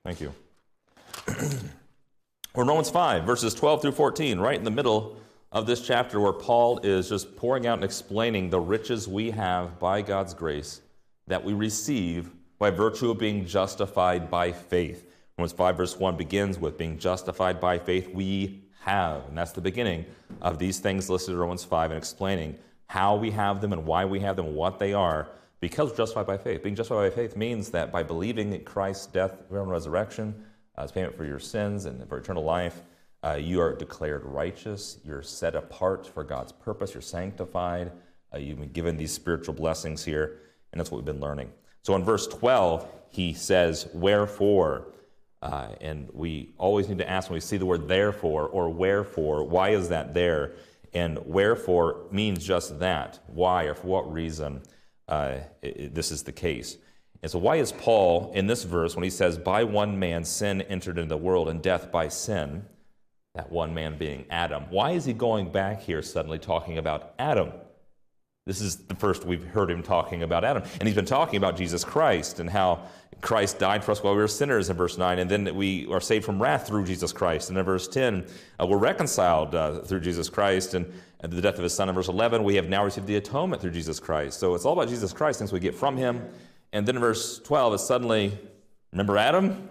Thank you. We're in Romans 5, verses 12 through 14, right in the middle of this chapter where Paul is just pouring out and explaining the riches we have by God's grace that we receive by virtue of being justified by faith. Romans 5, verse 1 begins with being justified by faith we have. And that's the beginning of these things listed in Romans 5 and explaining how we have them and why we have them and what they are because we're justified by faith. Being justified by faith means that by believing in Christ's death, burial, and resurrection as payment for your sins and for eternal life, you are declared righteous. You're set apart for God's purpose. You're sanctified. You've been given these spiritual blessings here, and that's what we've been learning. So in verse 12, he says, wherefore? And we always need to ask when we see the word therefore or wherefore, why is that there? And wherefore means just that. Why or for what reason this is the case. And so why is Paul, in this verse, when he says, by one man sin entered into the world and death by sin, that one man being Adam, why is he going back here suddenly talking about Adam? This is the first we've heard him talking about Adam. And he's been talking about Jesus Christ and how Christ died for us while we were sinners in verse 9, and then we are saved from wrath through Jesus Christ. And in verse 10, we're reconciled through Jesus Christ, and the death of his son in verse 11, we have now received the atonement through Jesus Christ. So it's all about Jesus Christ, things we get from him. And then in verse 12, it's suddenly, remember Adam?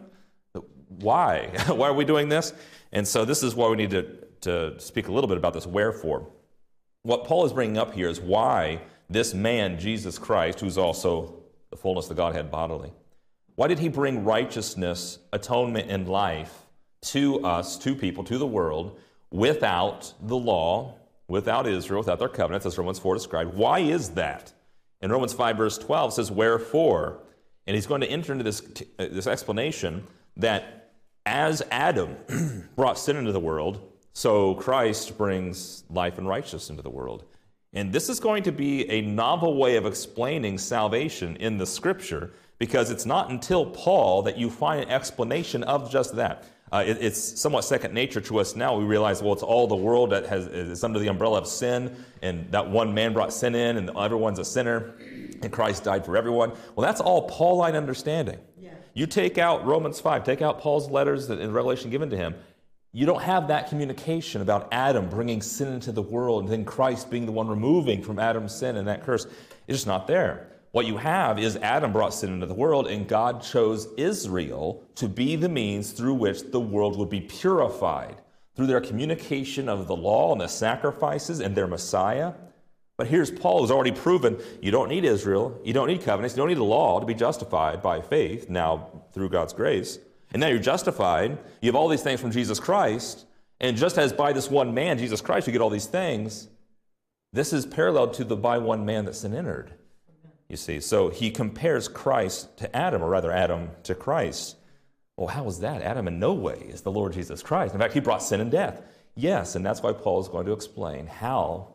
Why? Why are we doing this? And so this is why we need to speak a little bit about this wherefore. What Paul is bringing up here is why this man, Jesus Christ, who's also the fullness of the Godhead bodily, why did he bring righteousness, atonement, and life to us, to people, to the world, without the law, without Israel, without their covenants, as Romans 4 described? Why is that? And Romans 5, verse 12 says, wherefore? And he's going to enter into this explanation that as Adam brought sin into the world, so Christ brings life and righteousness into the world. And this is going to be a novel way of explaining salvation in the Scripture, because it's not until Paul that you find an explanation of just that. It's somewhat second nature to us now. We realize, well, it's all the world that is under the umbrella of sin, and that one man brought sin in, and everyone's a sinner, and Christ died for everyone. Well, that's all Pauline understanding. Yeah. You take out Romans 5, take out Paul's letters in Revelation given to him, you don't have that communication about Adam bringing sin into the world and then Christ being the one removing from Adam's sin and that curse. It's just not there. What you have is Adam brought sin into the world, and God chose Israel to be the means through which the world would be purified through their communication of the law and the sacrifices and their Messiah. But here's Paul, who's already proven you don't need Israel, you don't need covenants, you don't need the law to be justified by faith now through God's grace. And now you're justified. You have all these things from Jesus Christ. And just as by this one man, Jesus Christ, you get all these things, this is parallel to the by one man that sin entered. You see, so he compares Christ to Adam, or rather Adam to Christ. Well, how is that? Adam in no way is the Lord Jesus Christ. In fact, he brought sin and death. Yes, and that's why Paul is going to explain how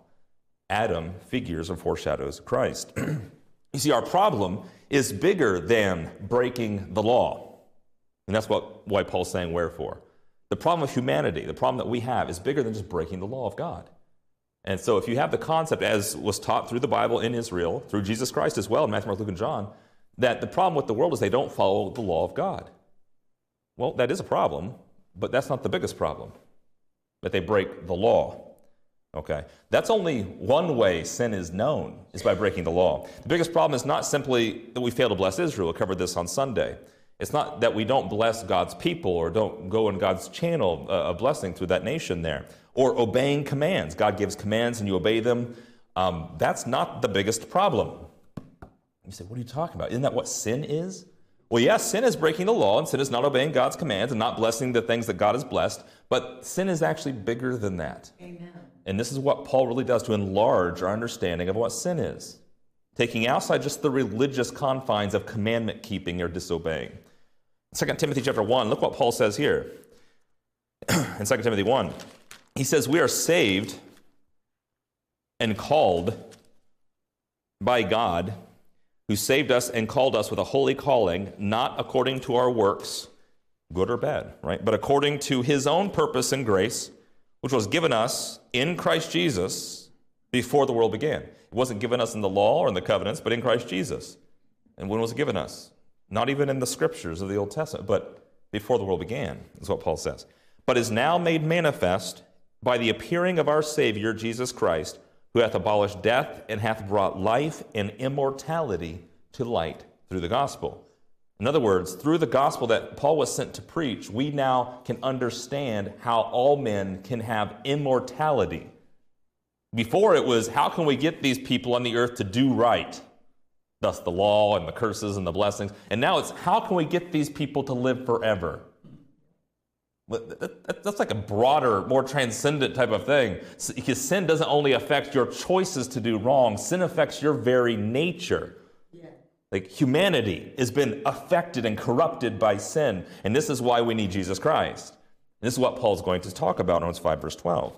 Adam figures or foreshadows Christ. You see, our problem is bigger than breaking the law. And that's why Paul's saying wherefore. The problem of humanity, the problem that we have, is bigger than just breaking the law of God. And so if you have the concept, as was taught through the Bible in Israel, through Jesus Christ as well, in Matthew, Mark, Luke, and John, that the problem with the world is they don't follow the law of God. Well, that is a problem, but that's not the biggest problem, that they break the law. Okay? That's only one way sin is known, is by breaking the law. The biggest problem is not simply that we fail to bless Israel. We covered this on Sunday. It's not that we don't bless God's people or don't go in God's channel of blessing through that nation there, or obeying commands. God gives commands and you obey them. That's not the biggest problem. You say, what are you talking about? Isn't that what sin is? Well, yes, sin is breaking the law, and sin is not obeying God's commands and not blessing the things that God has blessed, but sin is actually bigger than that. Amen. And this is what Paul really does to enlarge our understanding of what sin is, taking outside just the religious confines of commandment keeping or disobeying. 2 Timothy chapter 1, look what Paul says here. In 2 Timothy 1, he says, we are saved and called by God, who saved us and called us with a holy calling, not according to our works, good or bad, right? But according to his own purpose and grace, which was given us in Christ Jesus before the world began. It wasn't given us in the law or in the covenants, but in Christ Jesus. And when was it given us? Not even in the scriptures of the Old Testament, but before the world began, is what Paul says, but is now made manifest by the appearing of our Savior, Jesus Christ, who hath abolished death and hath brought life and immortality to light through the gospel. In other words, through the gospel that Paul was sent to preach, we now can understand how all men can have immortality. Before it was, how can we get these people on the earth to do right? Thus the law and the curses and the blessings. And now it's, how can we get these people to live forever? That's like a broader, more transcendent type of thing. Because sin doesn't only affect your choices to do wrong, sin affects your very nature. Yeah. Like humanity has been affected and corrupted by sin. And this is why we need Jesus Christ. And this is what Paul's going to talk about in Romans 5, verse 12.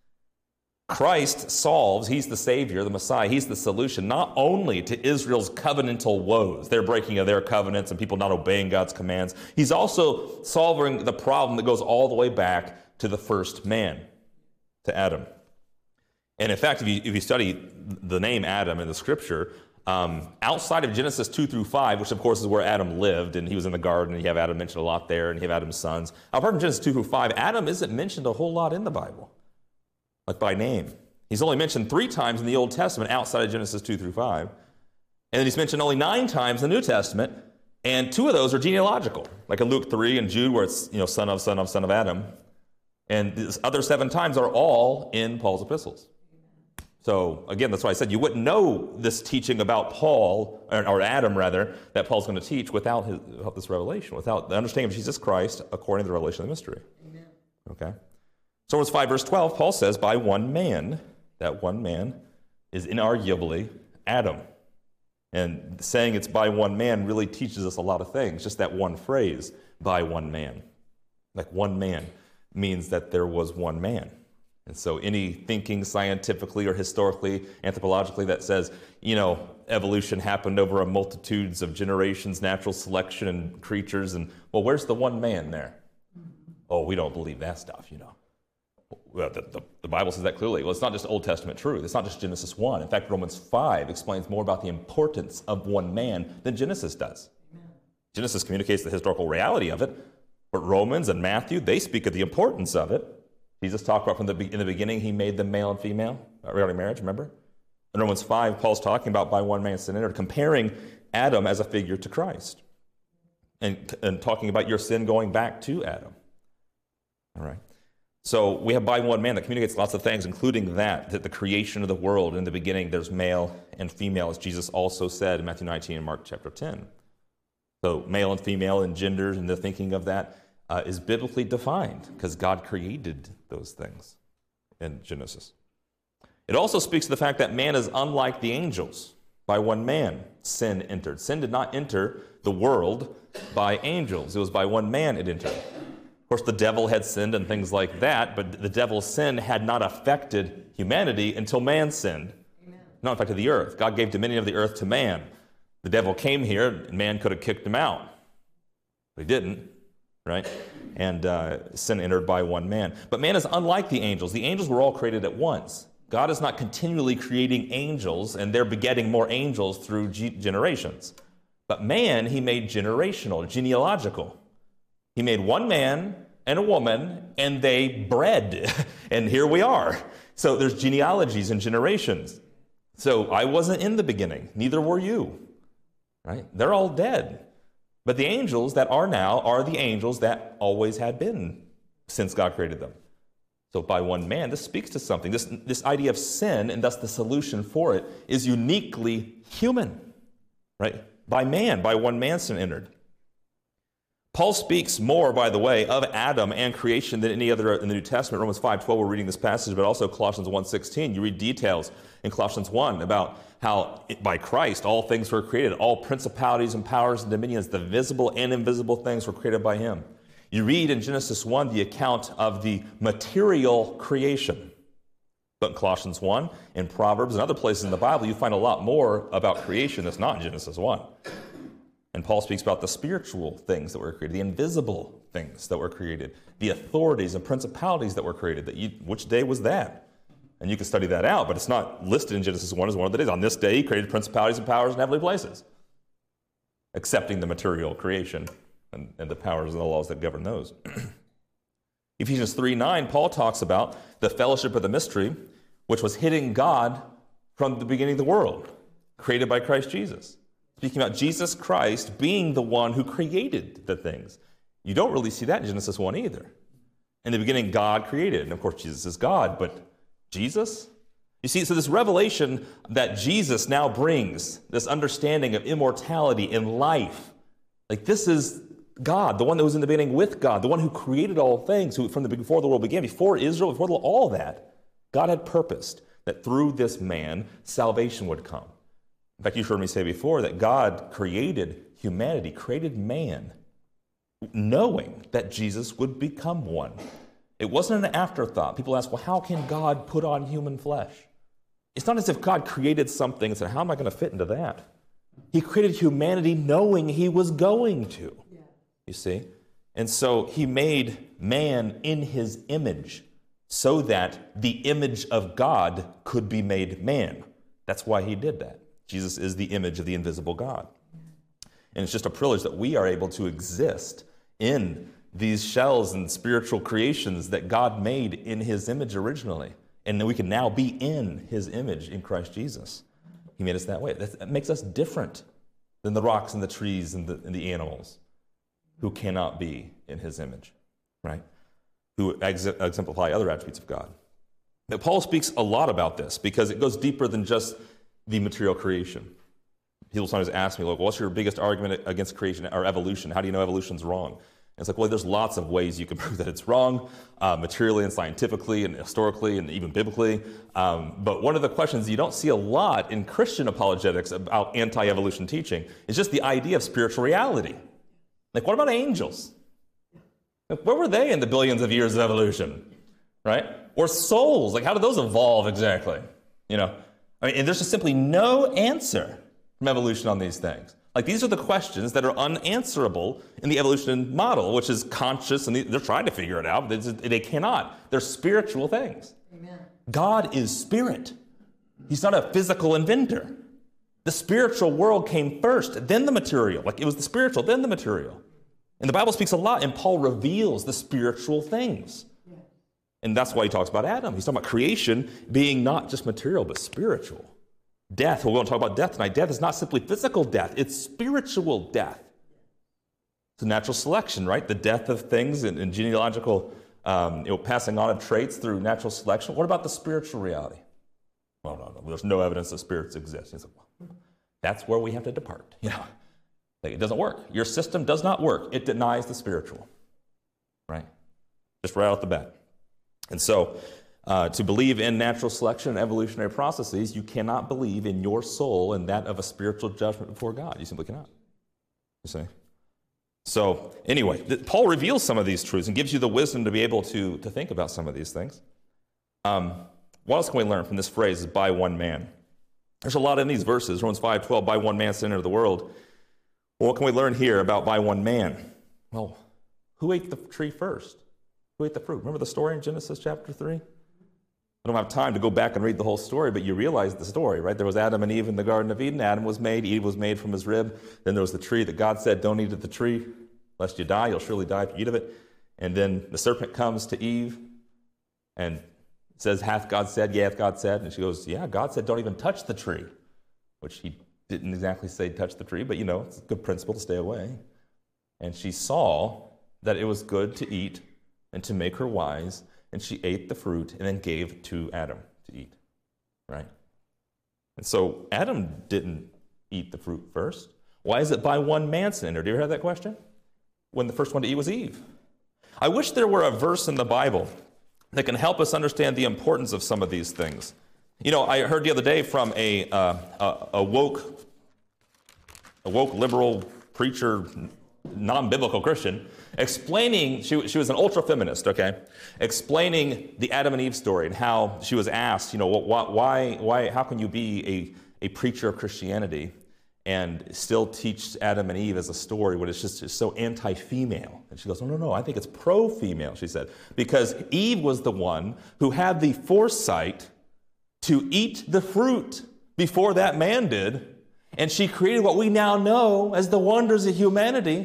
Christ solves, he's the Savior, the Messiah, he's the solution, not only to Israel's covenantal woes, their breaking of their covenants and people not obeying God's commands, he's also solving the problem that goes all the way back to the first man, to Adam. And in fact, if you study the name Adam in the Scripture, outside of Genesis 2 through 5, which of course is where Adam lived, and he was in the garden, and you have Adam mentioned a lot there, and you have Adam's sons. Apart from Genesis 2 through 5, Adam isn't mentioned a whole lot in the Bible. Like by name. He's only mentioned 3 times in the Old Testament outside of Genesis 2 through 5. And then he's mentioned only 9 times in the New Testament, and 2 of those are genealogical, like in Luke 3 and Jude, where it's, son of Adam. And the other 7 times are all in Paul's epistles. So again, that's why I said you wouldn't know this teaching about Paul, or Adam rather, that Paul's going to teach without this revelation, without the understanding of Jesus Christ according to the revelation of the mystery. Amen. Okay? So Romans 5, verse 12, Paul says, by one man, that one man is inarguably Adam. And saying it's by one man really teaches us a lot of things, just that one phrase, by one man. Like one man means that there was one man. And so any thinking scientifically or historically, anthropologically that says, evolution happened over a multitudes of generations, natural selection and creatures, and, well, where's the one man there? Oh, we don't believe that stuff, Well, the Bible says that clearly. Well, it's not just Old Testament truth. It's not just Genesis 1. In fact, Romans 5 explains more about the importance of one man than Genesis does. Amen. Genesis communicates the historical reality of it, but Romans and Matthew, they speak of the importance of it. Jesus talked about in the beginning, he made them male and female regarding marriage, remember? In Romans 5, Paul's talking about by one man sin entered, comparing Adam as a figure to Christ, and talking about your sin going back to Adam. All right. So we have by one man that communicates lots of things, including that the creation of the world, in the beginning there's male and female, as Jesus also said in Matthew 19 and Mark chapter 10. So male and female and genders and the thinking of that is biblically defined because God created those things in Genesis. It also speaks to the fact that man is unlike the angels. By one man, sin entered. Sin did not enter the world by angels. It was by one man it entered. Of course, the devil had sinned and things like that, but the devil's sin had not affected humanity until man sinned. Amen. Not affected the earth. God gave dominion of the earth to man. The devil came here, and man could have kicked him out. But he didn't, right? And sin entered by one man. But man is unlike the angels. The angels were all created at once. God is not continually creating angels, and they're begetting more angels through generations. But man, he made generational, genealogical. He made one man and a woman, and they bred, and here we are. So there's genealogies and generations. So I wasn't in the beginning, neither were you, right? They're all dead. But the angels that are now are the angels that always had been since God created them. So by one man, this speaks to something. This idea of sin, and thus the solution for it, is uniquely human, right? By one man sin entered. Paul speaks more, by the way, of Adam and creation than any other in the New Testament. Romans 5:12, we're reading this passage, but also Colossians 1:16. You read details in Colossians 1 about how by Christ all things were created. All principalities and powers and dominions, the visible and invisible things were created by him. You read in Genesis 1 the account of the material creation. But in Colossians 1, in Proverbs, and other places in the Bible, you find a lot more about creation that's not in Genesis 1. And Paul speaks about the spiritual things that were created, the invisible things that were created, the authorities and principalities that were created. Which day was that? And you can study that out, but it's not listed in Genesis 1 as one of the days. On this day, he created principalities and powers in heavenly places, accepting the material creation and the powers and the laws that govern those. Ephesians 3:9, Paul talks about the fellowship of the mystery, which was hidden God from the beginning of the world, created by Christ Jesus. Speaking about Jesus Christ being the one who created the things. You don't really see that in Genesis 1 either. In the beginning, God created, and of course Jesus is God, but Jesus? You see, so this revelation that Jesus now brings, this understanding of immortality and life, like this is God, the one that was in the beginning with God, the one who created all things, who before the world began, before Israel, before all that, God had purposed that through this man, salvation would come. In fact, you've heard me say before that God created humanity, created man, knowing that Jesus would become one. It wasn't an afterthought. People ask, well, how can God put on human flesh? It's not as if God created something and said, how am I going to fit into that? He created humanity knowing he was going to, you see? And so he made man in his image so that the image of God could be made man. That's why he did that. Jesus is the image of the invisible God. And it's just a privilege that we are able to exist in these shells and spiritual creations that God made in his image originally. And that we can now be in his image in Christ Jesus. He made us that way. That makes us different than the rocks and the trees and the animals who cannot be in his image, right? Who exemplify other attributes of God. Now, Paul speaks a lot about this because it goes deeper than just the material creation. People sometimes ask me, like, what's your biggest argument against creation or evolution? How do you know evolution's wrong? And it's like, well, there's lots of ways you can prove that it's wrong, materially and scientifically and historically and even biblically. But one of the questions you don't see a lot in Christian apologetics about anti-evolution teaching is just the idea of spiritual reality. Like, what about angels? Like, where were they in the billions of years of evolution, right? Or souls, like how did those evolve exactly? You know, I mean, and there's just simply no answer from evolution on these things. Like, these are the questions that are unanswerable in the evolution model, which is conscious, and they're trying to figure it out, but they cannot. They're spiritual things. Amen. God is spirit. He's not a physical inventor. The spiritual world came first, then the material. Like, it was the spiritual, then the material. And the Bible speaks a lot, and Paul reveals the spiritual things. Yeah. And that's why he talks about Adam. He's talking about creation being not just material, but spiritual. Death, well, we won't talk about death tonight. Death is not simply physical death, it's spiritual death. It's a natural selection, right? The death of things and genealogical passing on of traits through natural selection. What about the spiritual reality? Well, no, there's no evidence that spirits exist. Like, well, that's where we have to depart. You know, like, it doesn't work. Your system does not work. It denies the spiritual, right? Just right out the bat. And so, to believe in natural selection and evolutionary processes, you cannot believe in your soul and that of a spiritual judgment before God. You simply cannot. You see? So, anyway, Paul reveals some of these truths and gives you the wisdom to be able to think about some of these things. What else can we learn from this phrase, by one man? There's a lot in these verses. Romans 5:12, by one man sin entered the world. Well, what can we learn here about by one man? Well, who ate the tree first? Who ate the fruit? Remember the story in Genesis chapter 3? I don't have time to go back and read the whole story, but you realize the story, right? There was Adam and Eve in the Garden of Eden. Adam was made. Eve was made from his rib. Then there was the tree that God said, don't eat of the tree, lest you die. You'll surely die if you eat of it. And then the serpent comes to Eve and says, hath God said? Yea, hath God said? And she goes, yeah, God said, don't even touch the tree, which he didn't exactly say touch the tree, but, you know, it's a good principle to stay away. And she saw that it was good to eat and to make her wise, and she ate the fruit and then gave to Adam to eat, right? And so Adam didn't eat the fruit first. Why is it by one man sin entered? Do you ever have that question? When the first one to eat was Eve. I wish there were a verse in the Bible that can help us understand the importance of some of these things. You know, I heard the other day from a woke liberal preacher, non-biblical Christian, explaining, she was an ultra-feminist, okay, explaining the Adam and Eve story and how she was asked, you know, why, how can you be a preacher of Christianity and still teach Adam and Eve as a story when it's just so anti-female? And she goes, no, I think it's pro-female, she said, because Eve was the one who had the foresight to eat the fruit before that man did, and she created what we now know as the wonders of humanity,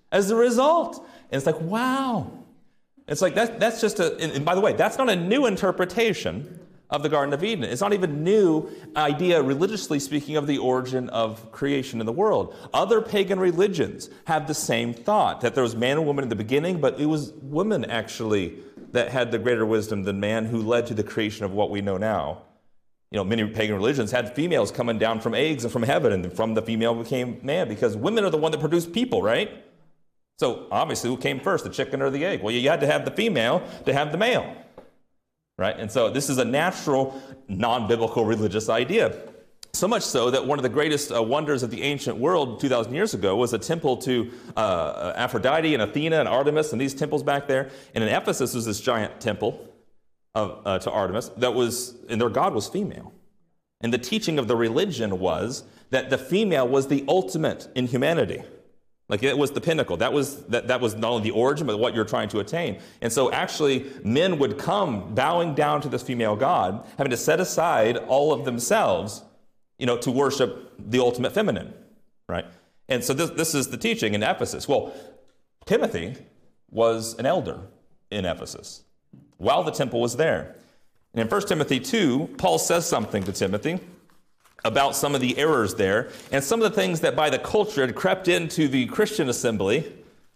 as a result. And it's like, wow. It's like that's just and by the way, that's not a new interpretation of the Garden of Eden. It's not even a new idea, religiously speaking, of the origin of creation in the world. Other pagan religions have the same thought, that there was man and woman in the beginning, but it was women actually that had the greater wisdom than man, who led to the creation of what we know now. Many pagan religions had females coming down from eggs and from heaven, and from the female became man, because women are the one that produce people, right? So obviously, who came first, the chicken or the egg? Well, you had to have the female to have the male. Right? And so this is a natural, non-biblical religious idea. So much so that one of the greatest wonders of the ancient world 2,000 years ago was a temple to Aphrodite and Athena and Artemis and these temples back there. And in Ephesus was this giant temple to Artemis and their god was female. And the teaching of the religion was that the female was the ultimate in humanity. Like, it was the pinnacle. That was not only the origin, but what you're trying to attain. And so actually, men would come bowing down to this female god, having to set aside all of themselves, to worship the ultimate feminine, right? And so this is the teaching in Ephesus. Well, Timothy was an elder in Ephesus while the temple was there. And in 1 Timothy 2, Paul says something to Timothy about some of the errors there, and some of the things that by the culture had crept into the Christian assembly. And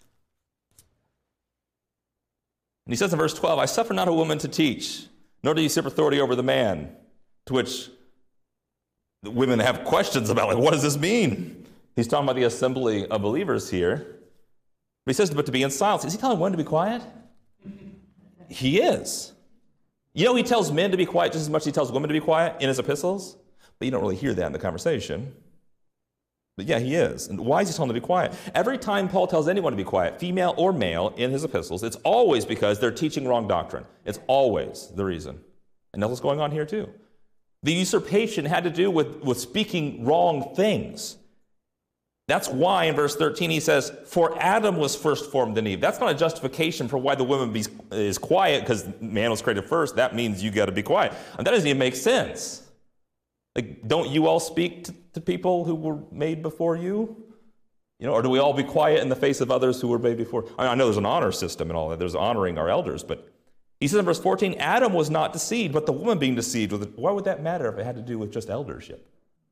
he says in verse 12, I suffer not a woman to teach, nor do you usurp authority over the man. To which the women have questions about, like, what does this mean? He's talking about the assembly of believers here. But he says, but to be in silence. Is he telling women to be quiet? He is. He tells men to be quiet just as much as he tells women to be quiet in his epistles. But you don't really hear that in the conversation. But yeah, he is. And why is he telling them to be quiet? Every time Paul tells anyone to be quiet, female or male, in his epistles, it's always because they're teaching wrong doctrine. It's always the reason. And that's what's going on here too. The usurpation had to do with speaking wrong things. That's why in verse 13 he says, for Adam was first formed in Eve. That's not a justification for why the woman is quiet, because man was created first. That means you got to be quiet. And that doesn't even make sense. Like, don't you all speak to people who were made before you? Or do we all be quiet in the face of others who were made before? I know there's an honor system and all that. There's honoring our elders. But he says in verse 14, Adam was not deceived, but the woman being deceived. Why would that matter if it had to do with just eldership?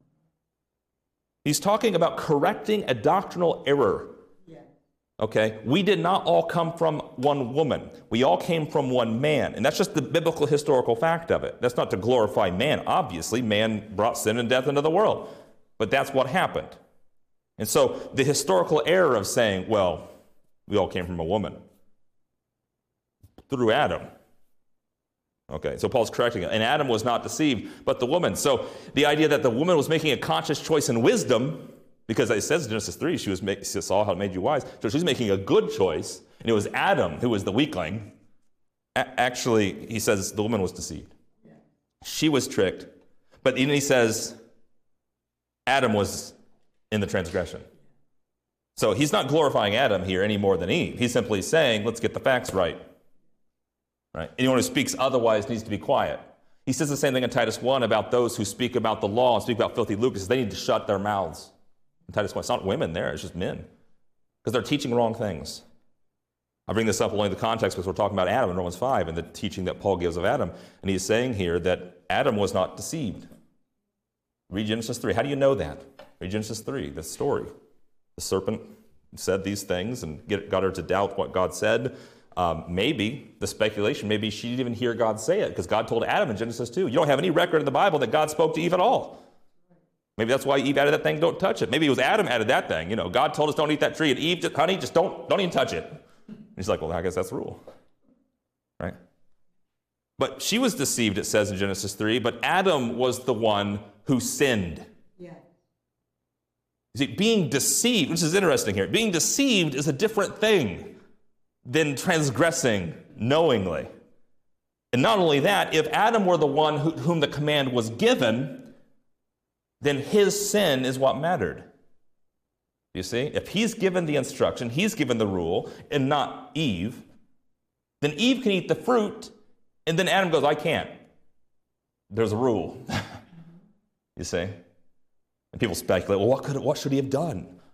He's talking about correcting a doctrinal error. Okay, we did not all come from one woman. We all came from one man. And that's just the biblical historical fact of it. That's not to glorify man. Obviously, man brought sin and death into the world. But that's what happened. And so the historical error of saying, well, we all came from a woman through Adam. Okay, so Paul's correcting it. And Adam was not deceived, but the woman. So the idea that the woman was making a conscious choice in wisdom, because it says in Genesis 3, she saw how it made you wise. So she's making a good choice, and it was Adam who was the weakling. Actually, he says the woman was deceived. She was tricked. But then he says Adam was in the transgression. So he's not glorifying Adam here any more than Eve. He's simply saying, let's get the facts right. Right? Anyone who speaks otherwise needs to be quiet. He says the same thing in Titus 1 about those who speak about the law and speak about filthy lucre. He says they need to shut their mouths. In Titus 1, it's not women there, it's just men. Because they're teaching wrong things. I bring this up only in the context because we're talking about Adam in Romans 5 and the teaching that Paul gives of Adam. And he's saying here that Adam was not deceived. Read Genesis 3. How do you know that? Read Genesis 3, the story. The serpent said these things and got her to doubt what God said. Maybe, the speculation, maybe she didn't even hear God say it, because God told Adam in Genesis 2. You don't have any record in the Bible that God spoke to Eve at all. Maybe that's why Eve added that thing, don't touch it. Maybe it was Adam added that thing. God told us don't eat that tree, and Eve, just don't even touch it. And he's like, well, I guess that's the rule. Right? But she was deceived, it says in Genesis 3, but Adam was the one who sinned. Yeah. You see, being deceived, which is interesting here, being deceived is a different thing than transgressing knowingly. And not only that, if Adam were the one whom the command was given, then his sin is what mattered. You see? If he's given the instruction, he's given the rule, and not Eve, then Eve can eat the fruit, and then Adam goes, I can't. There's a rule. You see? And people speculate, well, what should he have done?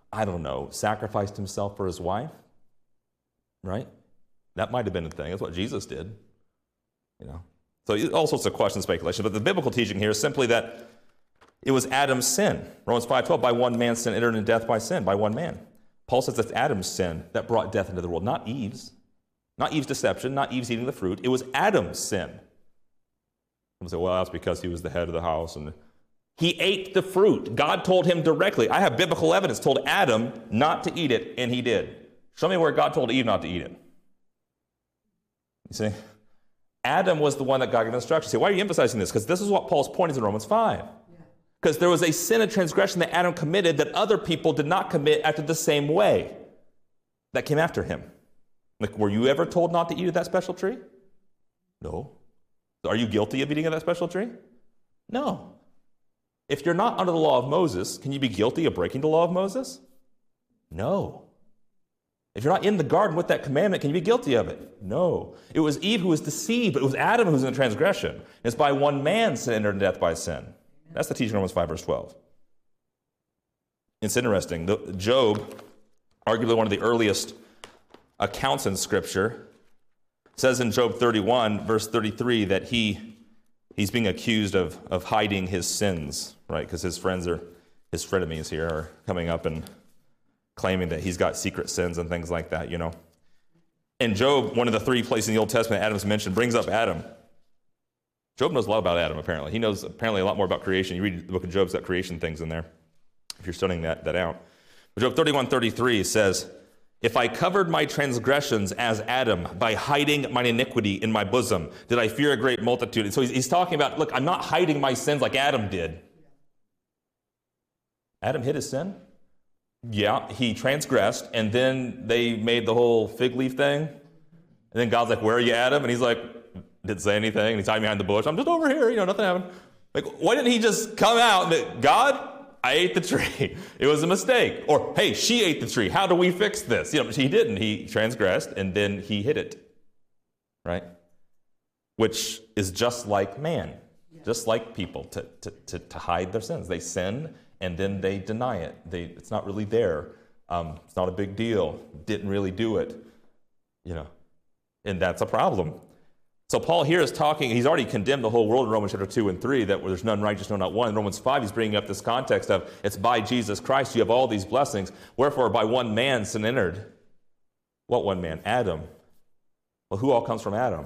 I don't know, sacrificed himself for his wife, right? That might have been a thing. That's what Jesus did, So all sorts of questions, speculation. But the biblical teaching here is simply that it was Adam's sin. Romans 5:12, by one man sin entered into death by sin, by one man. Paul says it's Adam's sin that brought death into the world, not Eve's. Not Eve's deception, not Eve's eating the fruit. It was Adam's sin. Some say, well, that's because he was the head of the house. And he ate the fruit. God told him directly. I have biblical evidence, told Adam not to eat it, and he did. Show me where God told Eve not to eat it. You see? Adam was the one that God gave instructions. Why are you emphasizing this? Because this is what Paul's point is in Romans 5. Because there was a sin and transgression that Adam committed that other people did not commit after the same way that came after him. Like, were you ever told not to eat of that special tree? No. Are you guilty of eating of that special tree? No. If you're not under the law of Moses, can you be guilty of breaking the law of Moses? No. If you're not in the garden with that commandment, can you be guilty of it? No. It was Eve who was deceived, but it was Adam who was in the transgression. It's by one man sin entered into death by sin. That's the teaching of Romans 5, verse 12. It's interesting. Job, arguably one of the earliest accounts in Scripture, says in Job 31, verse 33, that he's being accused of hiding his sins, right? Because his frenemies here are coming up and claiming that he's got secret sins and things like that, And Job, one of the three places in the Old Testament Adam's mentioned, brings up Adam. Job knows a lot about Adam, apparently. He knows apparently a lot more about creation. You read the book of Job's got creation things in there, if you're studying that out. But Job 31:33 says, if I covered my transgressions as Adam by hiding mine iniquity in my bosom, did I fear a great multitude? And so he's talking about, look, I'm not hiding my sins like Adam did. Adam hid his sin? Yeah, he transgressed, and then they made the whole fig leaf thing. And then God's like, where are you, Adam? And he's like, didn't say anything, and he's hiding behind the bush. I'm just over here, nothing happened. Like, why didn't he just come out and, God, I ate the tree. It was a mistake. Or, hey, she ate the tree. How do we fix this? He didn't. He transgressed, and then he hid it, right? Which is just like man, just like people, to hide their sins. They sin, and then they deny it. It's not really there. It's not a big deal. Didn't really do it, and that's a problem. So Paul here is talking, he's already condemned the whole world in Romans chapter 2 and 3, that there's none righteous, no, not one. In Romans 5, he's bringing up this context of, it's by Jesus Christ you have all these blessings. Wherefore, by one man sin entered. What one man? Adam. Well, who all comes from Adam?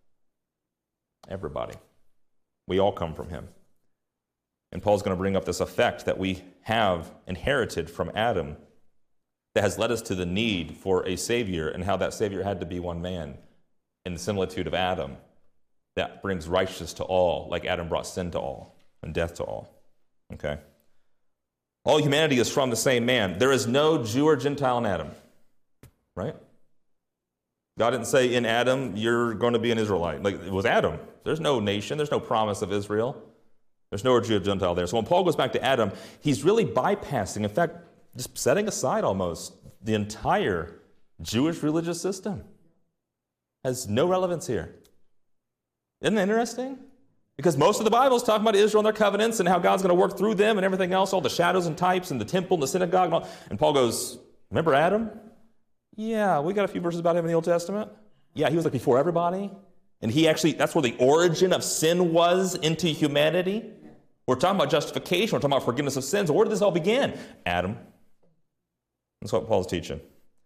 Everybody. We all come from him. And Paul's going to bring up this effect that we have inherited from Adam that has led us to the need for a Savior, and how that Savior had to be one man. In the similitude of Adam, that brings righteousness to all, like Adam brought sin to all and death to all. Okay? All humanity is from the same man. There is no Jew or Gentile in Adam. Right? God didn't say in Adam, you're going to be an Israelite. Like, it was Adam. There's no nation. There's no promise of Israel. There's no Jew or Gentile there. So when Paul goes back to Adam, he's really bypassing, in fact, just setting aside almost the entire Jewish religious system. Has no relevance here. Isn't that interesting? Because most of the Bible is talking about Israel and their covenants and how God's going to work through them and everything else, all the shadows and types and the temple and the synagogue. And all. And Paul goes, remember Adam? Yeah, we got a few verses about him in the Old Testament. Yeah, he was like before everybody. And he actually, that's where the origin of sin was into humanity. We're talking about justification. We're talking about forgiveness of sins. Where did this all begin? Adam. That's what Paul's teaching.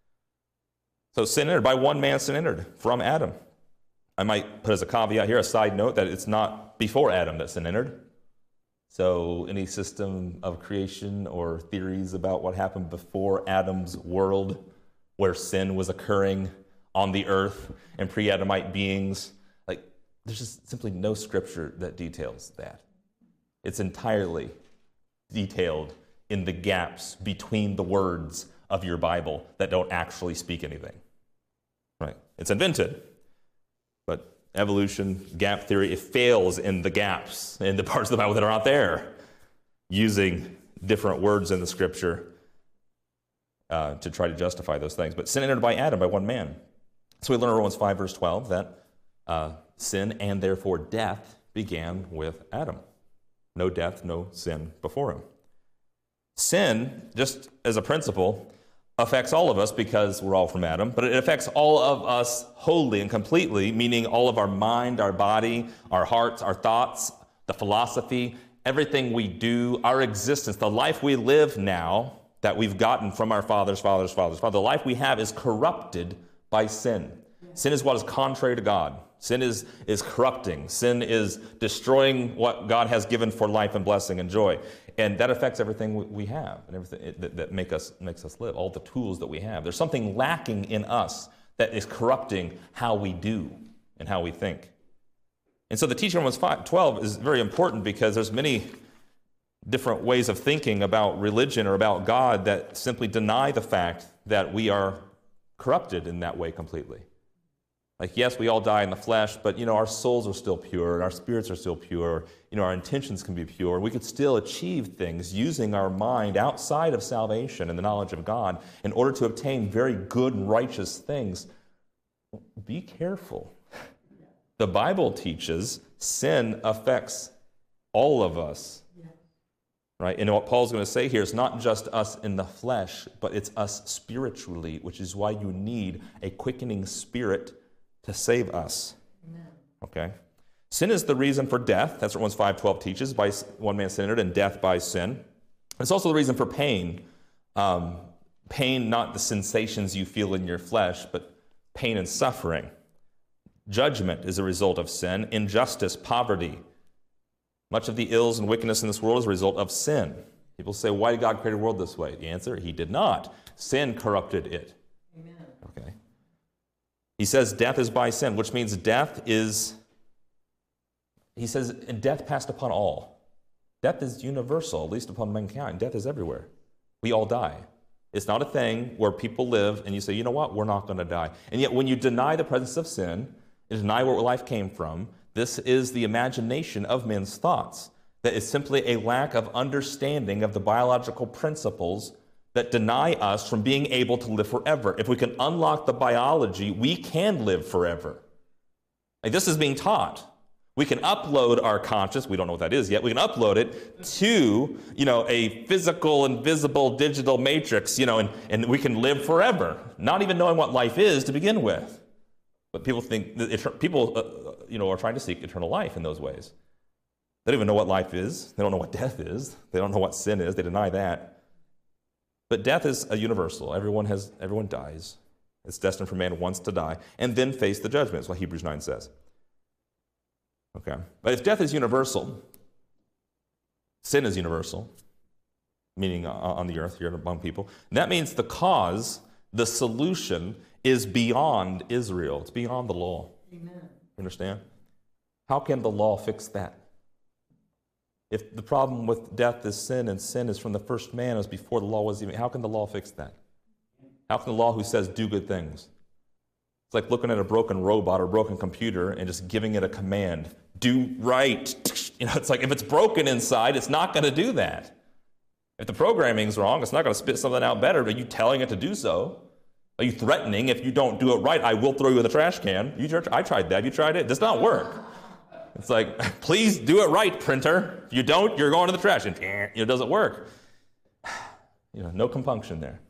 So sin entered. By one man sin entered from Adam. I might put as a caveat here, a side note, that it's not before Adam that sin entered. So any system of creation or theories about what happened before Adam's world, where sin was occurring on the earth and pre-Adamite beings, like, there's just simply no scripture that details that. It's entirely detailed in the gaps between the words of your Bible that don't actually speak anything. Right? It's invented. But evolution, gap theory, it fails in the gaps, in the parts of the Bible that are not there, using different words in the scripture to try to justify those things. But sin entered by Adam, by one man. So we learn in Romans 5, verse 12, that sin and therefore death began with Adam. No death, no sin before him. Sin, just as a principle, affects all of us because we're all from Adam, but it affects all of us wholly and completely, meaning all of our mind, our body, our hearts, our thoughts, the philosophy, everything we do, our existence, the life we live now that we've gotten from our fathers, the life we have is corrupted by sin. Sin is what is contrary to God. Sin is corrupting. Sin is destroying what God has given for life and blessing and joy. And that affects everything we have and everything that makes us live, all the tools that we have. There's something lacking in us that is corrupting how we do and how we think. And so the teaching of Romans 12 is very important because there's many different ways of thinking about religion or about God that simply deny the fact that we are corrupted in that way completely. Like, yes, we all die in the flesh, but, our souls are still pure, and our spirits are still pure, our intentions can be pure. We could still achieve things using our mind outside of salvation and the knowledge of God in order to obtain very good and righteous things. Be careful. The Bible teaches sin affects all of us. Right? And what Paul's going to say here is not just us in the flesh, but it's us spiritually, which is why you need a quickening spirit to save us. Amen. Okay? Sin is the reason for death. That's what Romans 5:12 teaches. By one man sin entered, and death by sin. It's also the reason for pain. Pain, not the sensations you feel in your flesh, but pain and suffering. Judgment is a result of sin. Injustice, poverty. Much of the ills and wickedness in this world is a result of sin. People say, why did God create a world this way? The answer, he did not. Sin corrupted it. Amen. Okay. He says death is by sin, which means death passed upon all. Death is universal, at least upon mankind. Death is everywhere. We all die. It's not a thing where people live and you say, you know what, we're not going to die. And yet when you deny the presence of sin, and deny where life came from, this is the imagination of men's thoughts. That is simply a lack of understanding of the biological principles that deny us from being able to live forever. If we can unlock the biology, we can live forever. Like, this is being taught. We can upload our conscience, we don't know what that is yet, we can upload it to, a physical, invisible, digital matrix, and we can live forever, not even knowing what life is to begin with. But people think, are trying to seek eternal life in those ways. They don't even know what life is. They don't know what death is. They don't know what sin is. They deny that. But death is a universal. Everyone dies. It's destined for man once to die and then face the judgment. That's what Hebrews 9 says. Okay. But if death is universal, sin is universal, meaning on the earth, here among people, that means the cause, the solution, is beyond Israel. It's beyond the law. Amen. Understand? How can the law fix that? If the problem with death is sin, and sin is from the first man, as before the law was even, how can the law fix that? How can the law who says do good things? It's like looking at a broken robot or broken computer and just giving it a command. Do right. It's like if it's broken inside, it's not going to do that. If the programming's wrong, it's not going to spit something out better. Are you telling it to do so? Are you threatening, if you don't do it right, I will throw you in the trash can? I tried that. You tried it? It does not work. It's like, please do it right, printer. If you don't, you're going to the trash. And it doesn't work. No compunction there.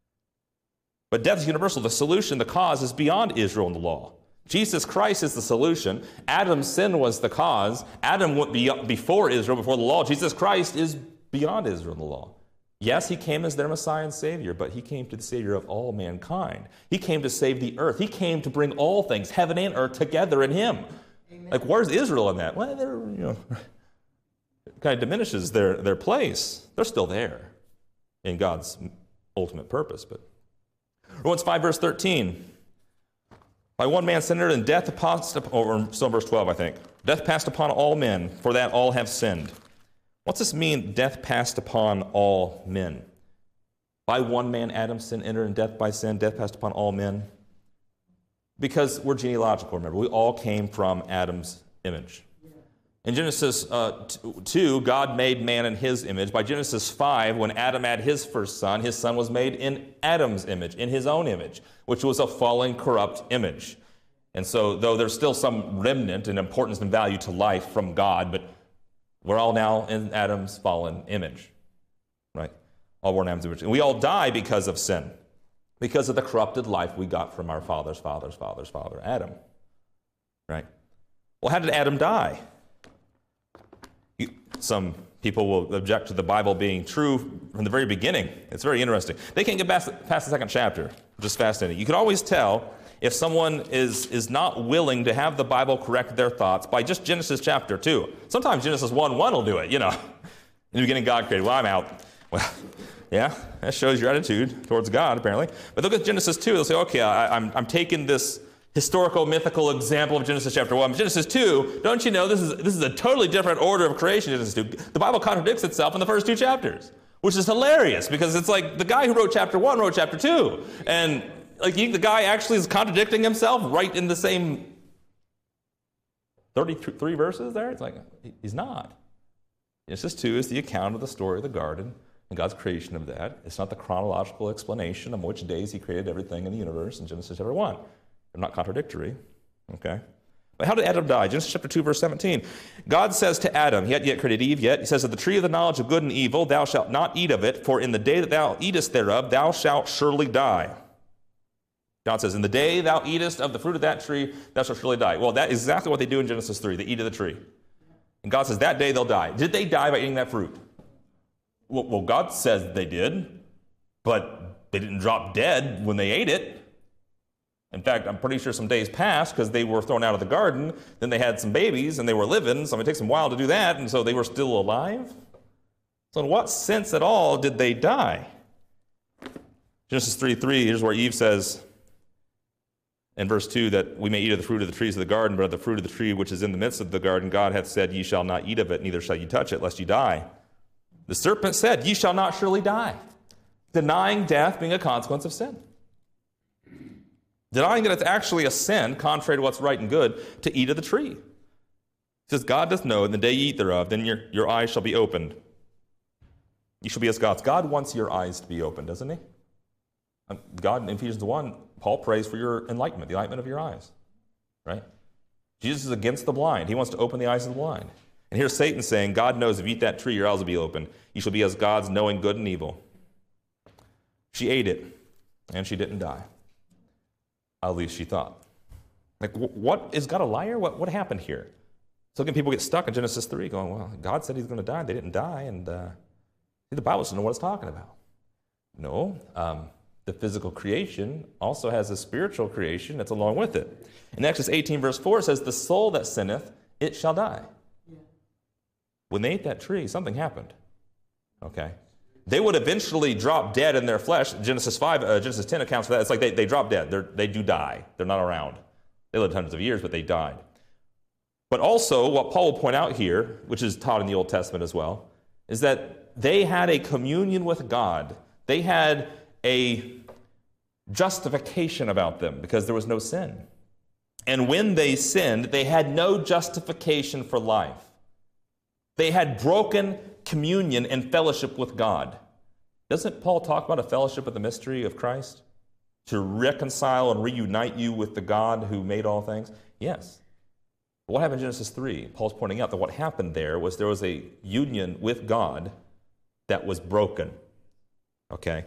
But death is universal. The solution, the cause, is beyond Israel and the law. Jesus Christ is the solution. Adam's sin was the cause. Adam went before Israel, before the law. Jesus Christ is beyond Israel and the law. Yes, he came as their Messiah and Savior, but he came to the Savior of all mankind. He came to save the earth. He came to bring all things, heaven and earth, together in him. Amen. Like, where's Israel in that? Well, it kind of diminishes their place. They're still there in God's ultimate purpose. But Romans 5, verse 13. By one man sin entered, and death passed upon, or still verse 12, I think. Death passed upon all men, for that all have sinned. What's this mean, death passed upon all men? By one man, Adam, sin entered, and death by sin, death passed upon all men. Because we're genealogical, remember. We all came from Adam's image. In Genesis 2, God made man in his image. By Genesis 5, when Adam had his son was made in Adam's image, in his own image, which was a fallen, corrupt image. And so, though there's still some remnant and importance and value to life from God, but we're all now in Adam's fallen image, right? All born Adam's image. And we all die because of sin, because of the corrupted life we got from our father's father, Adam. Right? Well, how did Adam die? Some people will object to the Bible being true from the very beginning. It's very interesting. They can't get past the second chapter, which is fascinating. You can always tell if someone is not willing to have the Bible correct their thoughts by just Genesis chapter 2. Sometimes Genesis 1:1 will do it, In the beginning, God created. Well, I'm out. Well, yeah, that shows your attitude towards God, apparently. But look at Genesis 2. They'll say, okay, I'm taking this historical, mythical example of Genesis chapter 1. But Genesis 2, don't you know this is a totally different order of creation, Genesis 2. The Bible contradicts itself in the first 2 chapters, which is hilarious because it's like the guy who wrote chapter 1 wrote chapter 2. And the guy actually is contradicting himself right in the same 33 verses there. It's like, he's not. Genesis 2 is the account of the story of the garden and God's creation of that. It's not the chronological explanation of which days he created everything in the universe in Genesis chapter 1. They're not contradictory, okay? But how did Adam die? Genesis chapter 2, verse 17. God says to Adam, he hadn't yet created Eve yet, he says, of the tree of the knowledge of good and evil, thou shalt not eat of it, for in the day that thou eatest thereof, thou shalt surely die. God says, in the day thou eatest of the fruit of that tree, thou shalt surely die. Well, that is exactly what they do in Genesis 3. They eat of the tree. And God says, that day they'll die. Did they die by eating that fruit? Well, God says they did, but they didn't drop dead when they ate it. In fact, I'm pretty sure some days passed because they were thrown out of the garden. Then they had some babies and they were living. So it takes them a while to do that. And so they were still alive. So in what sense at all did they die? Genesis 3:3, here's where Eve says in verse 2 that we may eat of the fruit of the trees of the garden, but of the fruit of the tree which is in the midst of the garden, God hath said, ye shall not eat of it, neither shall ye touch it, lest ye die. The serpent said, ye shall not surely die. Denying death being a consequence of sin. Denying that it's actually a sin, contrary to what's right and good, to eat of the tree. It says, God doth know, in the day ye eat thereof, then your eyes shall be opened. You shall be as gods. God wants your eyes to be opened, doesn't he? God, in Ephesians 1, Paul prays for your enlightenment, the enlightenment of your eyes. Right? Jesus is against the blind. He wants to open the eyes of the blind. And here's Satan saying, God knows if you eat that tree, your eyes will be open. You shall be as gods, knowing good and evil. She ate it, and she didn't die. At least she thought. Like, what? Is God a liar? What happened here? So again, people get stuck in Genesis 3 going, well, God said he's going to die. They didn't die. And the Bible doesn't know what it's talking about. No. The physical creation also has a spiritual creation that's along with it. In Exodus 18, verse 4, it says, the soul that sinneth, it shall die. Yeah. When they ate that tree, something happened. Okay? They would eventually drop dead in their flesh. Genesis 10 accounts for that. It's like they drop dead. They do die. They're not around. They lived hundreds of years, but they died. But also, what Paul will point out here, which is taught in the Old Testament as well, is that they had a communion with God. They had a justification about them because there was no sin. And when they sinned, they had no justification for life. They had broken communion and fellowship with God. Doesn't Paul talk about a fellowship of the mystery of Christ? To reconcile and reunite you with the God who made all things? Yes. But what happened in Genesis 3? Paul's pointing out that what happened there was a union with God that was broken. Okay?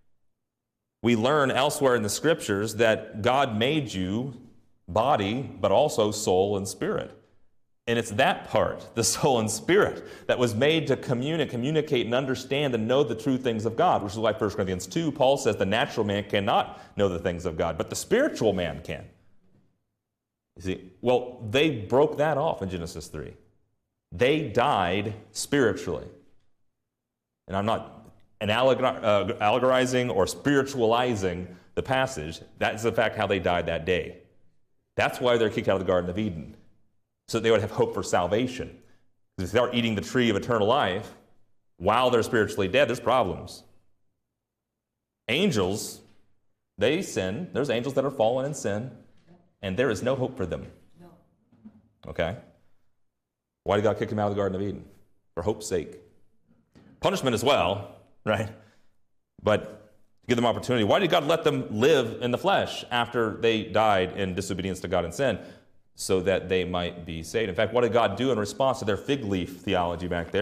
We learn elsewhere in the Scriptures that God made you body, but also soul and spirit. And it's that part, the soul and spirit, that was made to communicate and understand and know the true things of God, which is why 1 Corinthians 2, Paul says the natural man cannot know the things of God, but the spiritual man can. You see, well, they broke that off in Genesis 3. They died spiritually. And I'm not allegorizing or spiritualizing the passage. That's in fact how they died that day. That's why they're kicked out of the Garden of Eden, so that they would have hope for salvation. Because if they are eating the tree of eternal life while they're spiritually dead, there's problems. Angels, they sin. There's angels that are fallen in sin, and there is no hope for them. Okay? Why did God kick them out of the Garden of Eden? For hope's sake. Punishment as well, right? But to give them opportunity. Why did God let them live in the flesh after they died in disobedience to God and sin? So that they might be saved. In fact, what did God do in response to their fig leaf theology back there?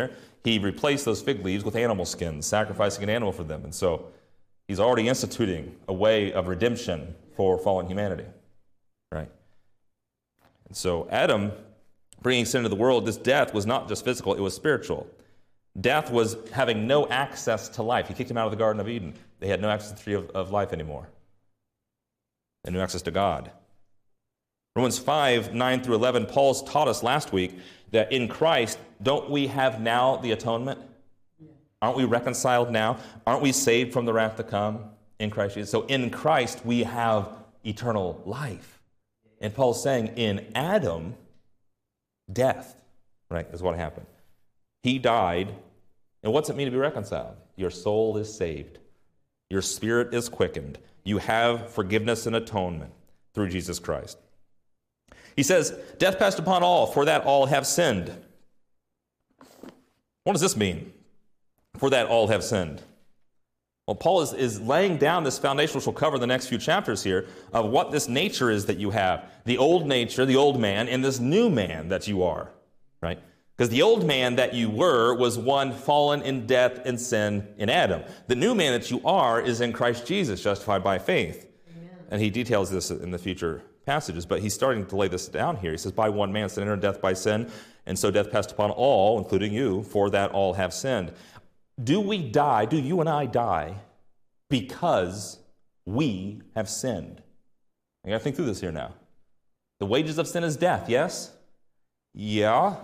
he replaced those fig leaves with animal skins, sacrificing an animal for them. And so he's already instituting a way of redemption for fallen humanity, right? And so Adam, bringing sin into the world, this death was not just physical, it was spiritual. Death was having no access to life. He kicked him out of the Garden of Eden. They had no access to the tree of life anymore. And no access to God. Romans 5, 9 through 11, Paul's taught us last week that in Christ, don't we have now the atonement? Aren't we reconciled now? Aren't we saved from the wrath to come in Christ Jesus? So in Christ, we have eternal life. And Paul's saying in Adam, death, right, is what happened. He died, and what's it mean to be reconciled? Your soul is saved. Your spirit is quickened. You have forgiveness and atonement through Jesus Christ. He says, death passed upon all, for that all have sinned. What does this mean? For that all have sinned. Well, Paul is laying down this foundation, which we'll cover in the next few chapters here, of what this nature is that you have. The old nature, the old man, and this new man that you are, right? Because the old man that you were was one fallen in death and sin in Adam. The new man that you are is in Christ Jesus, justified by faith. Amen. And he details this in the future passages, but he's starting to lay this down here. He says, by one man sin entered death by sin, and so death passed upon all, including you, for that all have sinned. Do we die, do you and I die, because we have sinned? I got to think through this here now. The wages of sin is death, yes? Yeah.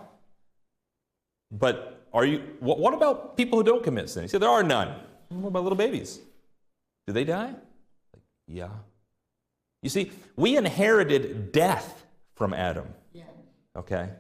But what about people who don't commit sin? You say there are none. What about little babies? Do they die? Yeah. You see, we inherited death from Adam. Yeah. Okay?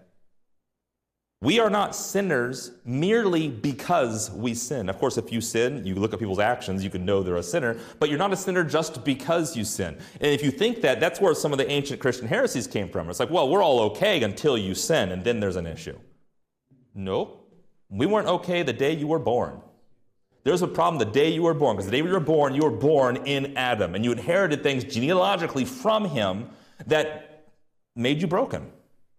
We are not sinners merely because we sin. Of course, if you sin, you look at people's actions, you can know they're a sinner, but you're not a sinner just because you sin. And if you think that, that's where some of the ancient Christian heresies came from. It's like, well, we're all okay until you sin, and then there's an issue. Nope. We weren't okay the day you were born. There's a problem the day you were born, because the day you were born in Adam, and you inherited things genealogically from him that made you broken.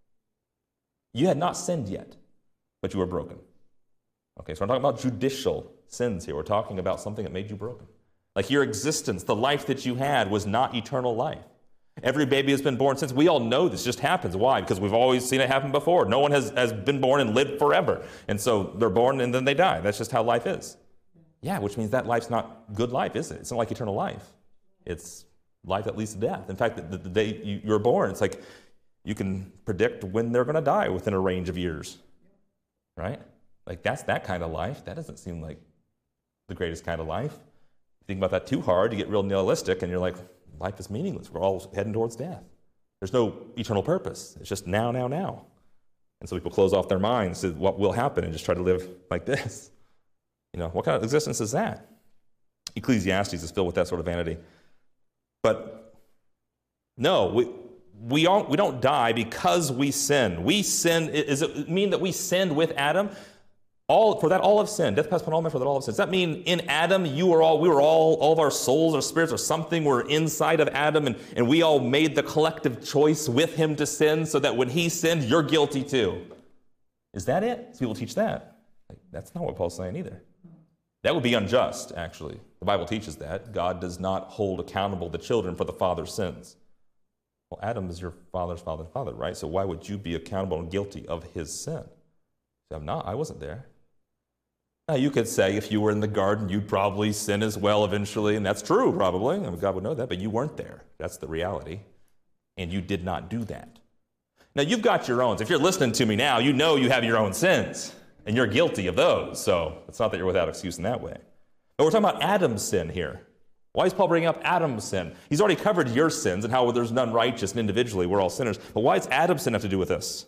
You had not sinned yet, but you were broken. Okay, so we're talking about judicial sins here. We're talking about something that made you broken. Like your existence, the life that you had was not eternal life. Every baby has been born since. We all know this just happens. Why? Because we've always seen it happen before. No one has been born and lived forever. And so they're born and then they die. That's just how life is. Yeah, which means that life's not good life, is it? It's not like eternal life. It's life that leads to death. In fact, the day you're born, it's like you can predict when they're going to die within a range of years. Right? Like that's that kind of life. That doesn't seem like the greatest kind of life. You think about that too hard, you get real nihilistic and you're like, life is meaningless. We're all heading towards death. There's no eternal purpose. It's just now, now, now. And so people close off their minds to what will happen and just try to live like this. You know, what kind of existence is that? Ecclesiastes is filled with that sort of vanity. But no, we don't die because we sin. We sin. Does it mean that we sinned with Adam? For that all have sinned. Death passed upon all men, for that all have sinned. Does that mean in Adam we were all of our souls or spirits or something were inside of Adam and we all made the collective choice with him to sin so that when he sinned, you're guilty too? Is that it? Some people teach that. That's not what Paul's saying either. That would be unjust, actually. The Bible teaches that. God does not hold accountable the children for the father's sins. Well, Adam is your father's father, right? So why would you be accountable and guilty of his sin? So I'm not. I wasn't there. Now, you could say if you were in the garden, you'd probably sin as well eventually, and that's true, probably. I mean, God would know that, but you weren't there. That's the reality. And you did not do that. Now, you've got your own. If you're listening to me now, you know you have your own sins, and you're guilty of those. So it's not that you're without excuse in that way. But we're talking about Adam's sin here. Why is Paul bringing up Adam's sin? He's already covered your sins and how there's none righteous, and individually we're all sinners. But why does Adam's sin have to do with this?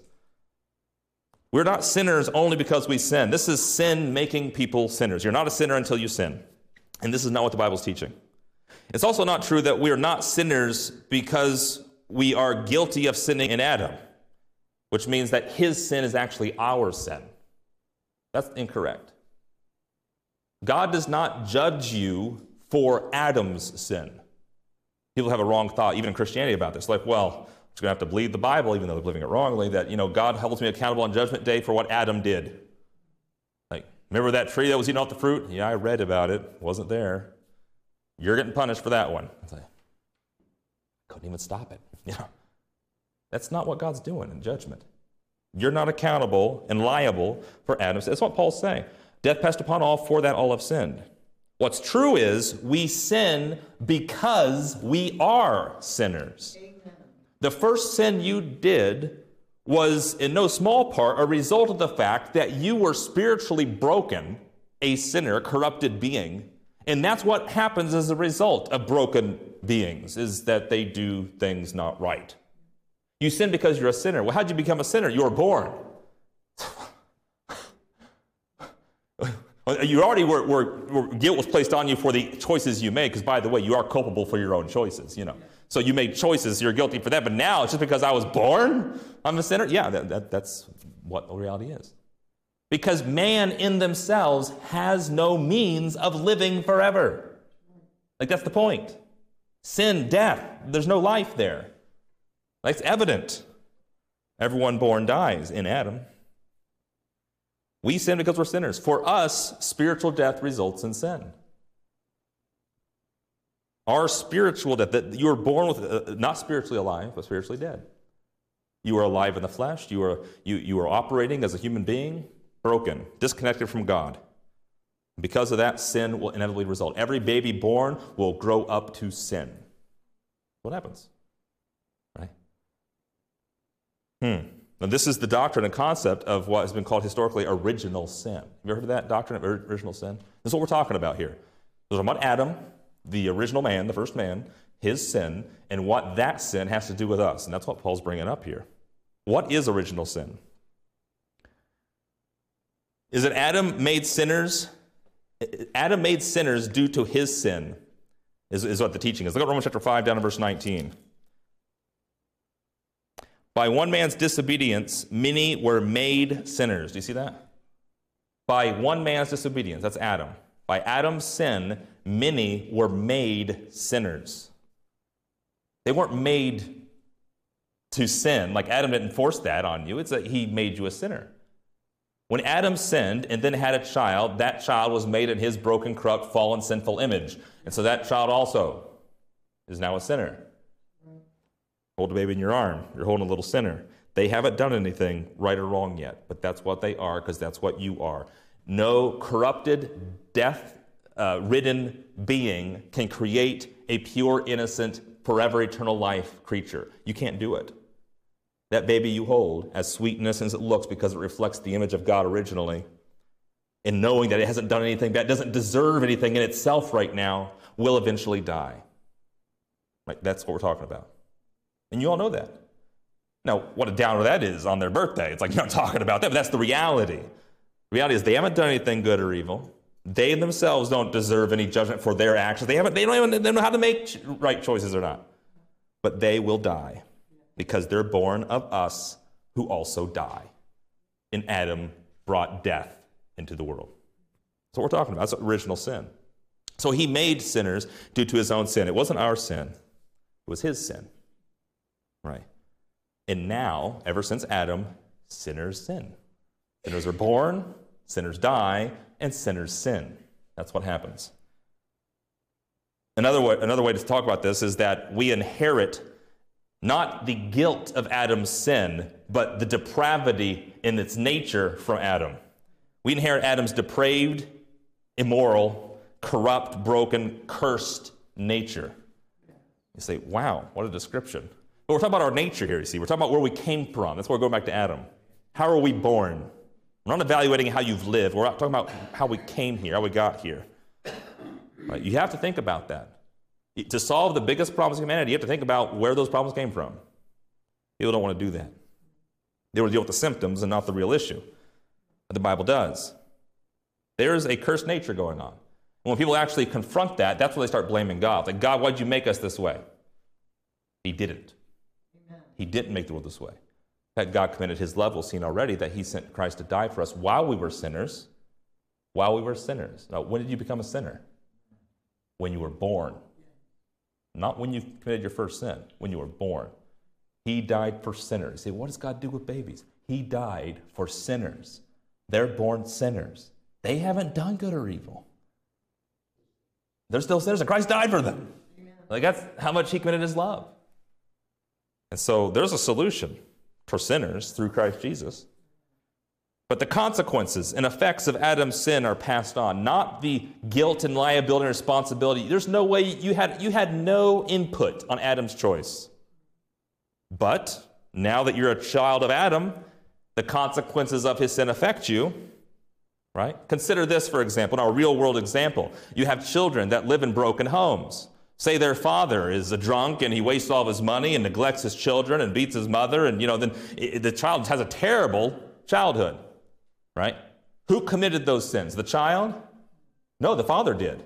We're not sinners only because we sin. This is sin making people sinners. You're not a sinner until you sin. And this is not what the Bible's teaching. It's also not true that we are not sinners because we are guilty of sinning in Adam, which means that his sin is actually our sin. That's incorrect. God does not judge you for Adam's sin. People have a wrong thought, even in Christianity, about this. Like, well, I'm just going to have to believe the Bible, even though they're believing it wrongly, that, God holds me accountable on Judgment Day for what Adam did. Like, Remember that tree that was eating off the fruit? Yeah, I read about it. Wasn't there. You're getting punished for that one. It's like, couldn't even stop it. That's not what God's doing in judgment. You're not accountable and liable for Adam's sin. That's what Paul's saying. Death passed upon all, for that all have sinned. What's true is we sin because we are sinners. Amen. The first sin you did was in no small part a result of the fact that you were spiritually broken, a sinner, a corrupted being. And that's what happens as a result of broken beings, is that they do things not right. You sin because you're a sinner. Well, how'd you become a sinner? You were born. You already were guilt was placed on you for the choices you made, because, by the way, you are culpable for your own choices, So you made choices, you're guilty for that. But now, it's just because I was born, I'm a sinner? Yeah, that's what the reality is. Because man in themselves has no means of living forever. That's the point. Sin, death, there's no life there. That's evident. Everyone born dies in Adam. We sin because we're sinners. For us, spiritual death results in sin. Our spiritual death, that you were born with, not spiritually alive, but spiritually dead. You were alive in the flesh. You were operating as a human being, broken, disconnected from God. Because of that, sin will inevitably result. Every baby born will grow up to sin. What happens? Right? Now, this is the doctrine and concept of what has been called historically original sin. Have you ever heard of that doctrine of original sin? This is what we're talking about here. We're talking about Adam, the original man, the first man, his sin, and what that sin has to do with us. And that's what Paul's bringing up here. What is original sin? Is it Adam made sinners? Adam made sinners due to his sin, is what the teaching is. Look at Romans chapter 5, down to verse 19. By one man's disobedience, many were made sinners. Do you see that? By one man's disobedience, that's Adam. By Adam's sin, many were made sinners. They weren't made to sin. Like Adam didn't force that on you. It's that he made you a sinner. When Adam sinned and then had a child, that child was made in his broken, corrupt, fallen, sinful image. And so that child also is now a sinner. Hold a baby in your arm. You're holding a little sinner. They haven't done anything right or wrong yet, but that's what they are, because that's what you are. No corrupted, death-ridden being can create a pure, innocent, forever eternal life creature. You can't do it. That baby you hold, as sweet and innocent as it looks because it reflects the image of God originally, and knowing that it hasn't done anything bad, doesn't deserve anything in itself right now, will eventually die. Right? That's what we're talking about. And you all know that. Now, what a downer that is on their birthday. It's like, you're not talking about that, but that's the reality. The reality is they haven't done anything good or evil. They themselves don't deserve any judgment for their actions. They don't know how to make right choices or not. But they will die because they're born of us who also die. And Adam brought death into the world. That's what we're talking about. That's original sin. So he made sinners due to his own sin. It wasn't our sin. It was his sin. Right. And now, ever since Adam, sinners sin. Sinners are born, sinners die, and sinners sin. That's what happens. Another way to talk about this is that we inherit not the guilt of Adam's sin, but the depravity in its nature from Adam. We inherit Adam's depraved, immoral, corrupt, broken, cursed nature. You say, wow, what a description. But we're talking about our nature here, you see. We're talking about where we came from. That's why we're going back to Adam. How are we born? We're not evaluating how you've lived. We're talking about how we came here, how we got here. Right? You have to think about that. To solve the biggest problems of humanity, you have to think about where those problems came from. People don't want to do that. They want to deal with the symptoms and not the real issue. But the Bible does. There's a cursed nature going on. And when people actually confront that, that's when they start blaming God. Like, God, why'd you make us this way? He didn't. He didn't make the world this way. In fact, God commended his love, we've seen already, that he sent Christ to die for us while we were sinners. While we were sinners. Now, when did you become a sinner? When you were born. Not when you committed your first sin. When you were born. He died for sinners. You say, what does God do with babies? He died for sinners. They're born sinners. They haven't done good or evil. They're still sinners, and Christ died for them. Like, that's how much he committed his love. And so there's a solution for sinners through Christ Jesus. But the consequences and effects of Adam's sin are passed on, not the guilt and liability and responsibility. There's no way you had no input on Adam's choice. But now that you're a child of Adam, the consequences of his sin affect you, right? Consider this, for example, in our real-world example. You have children that live in broken homes. Say their father is a drunk and he wastes all of his money and neglects his children and beats his mother, and then the child has a terrible childhood, right? Who committed those sins? The child? No, the father did.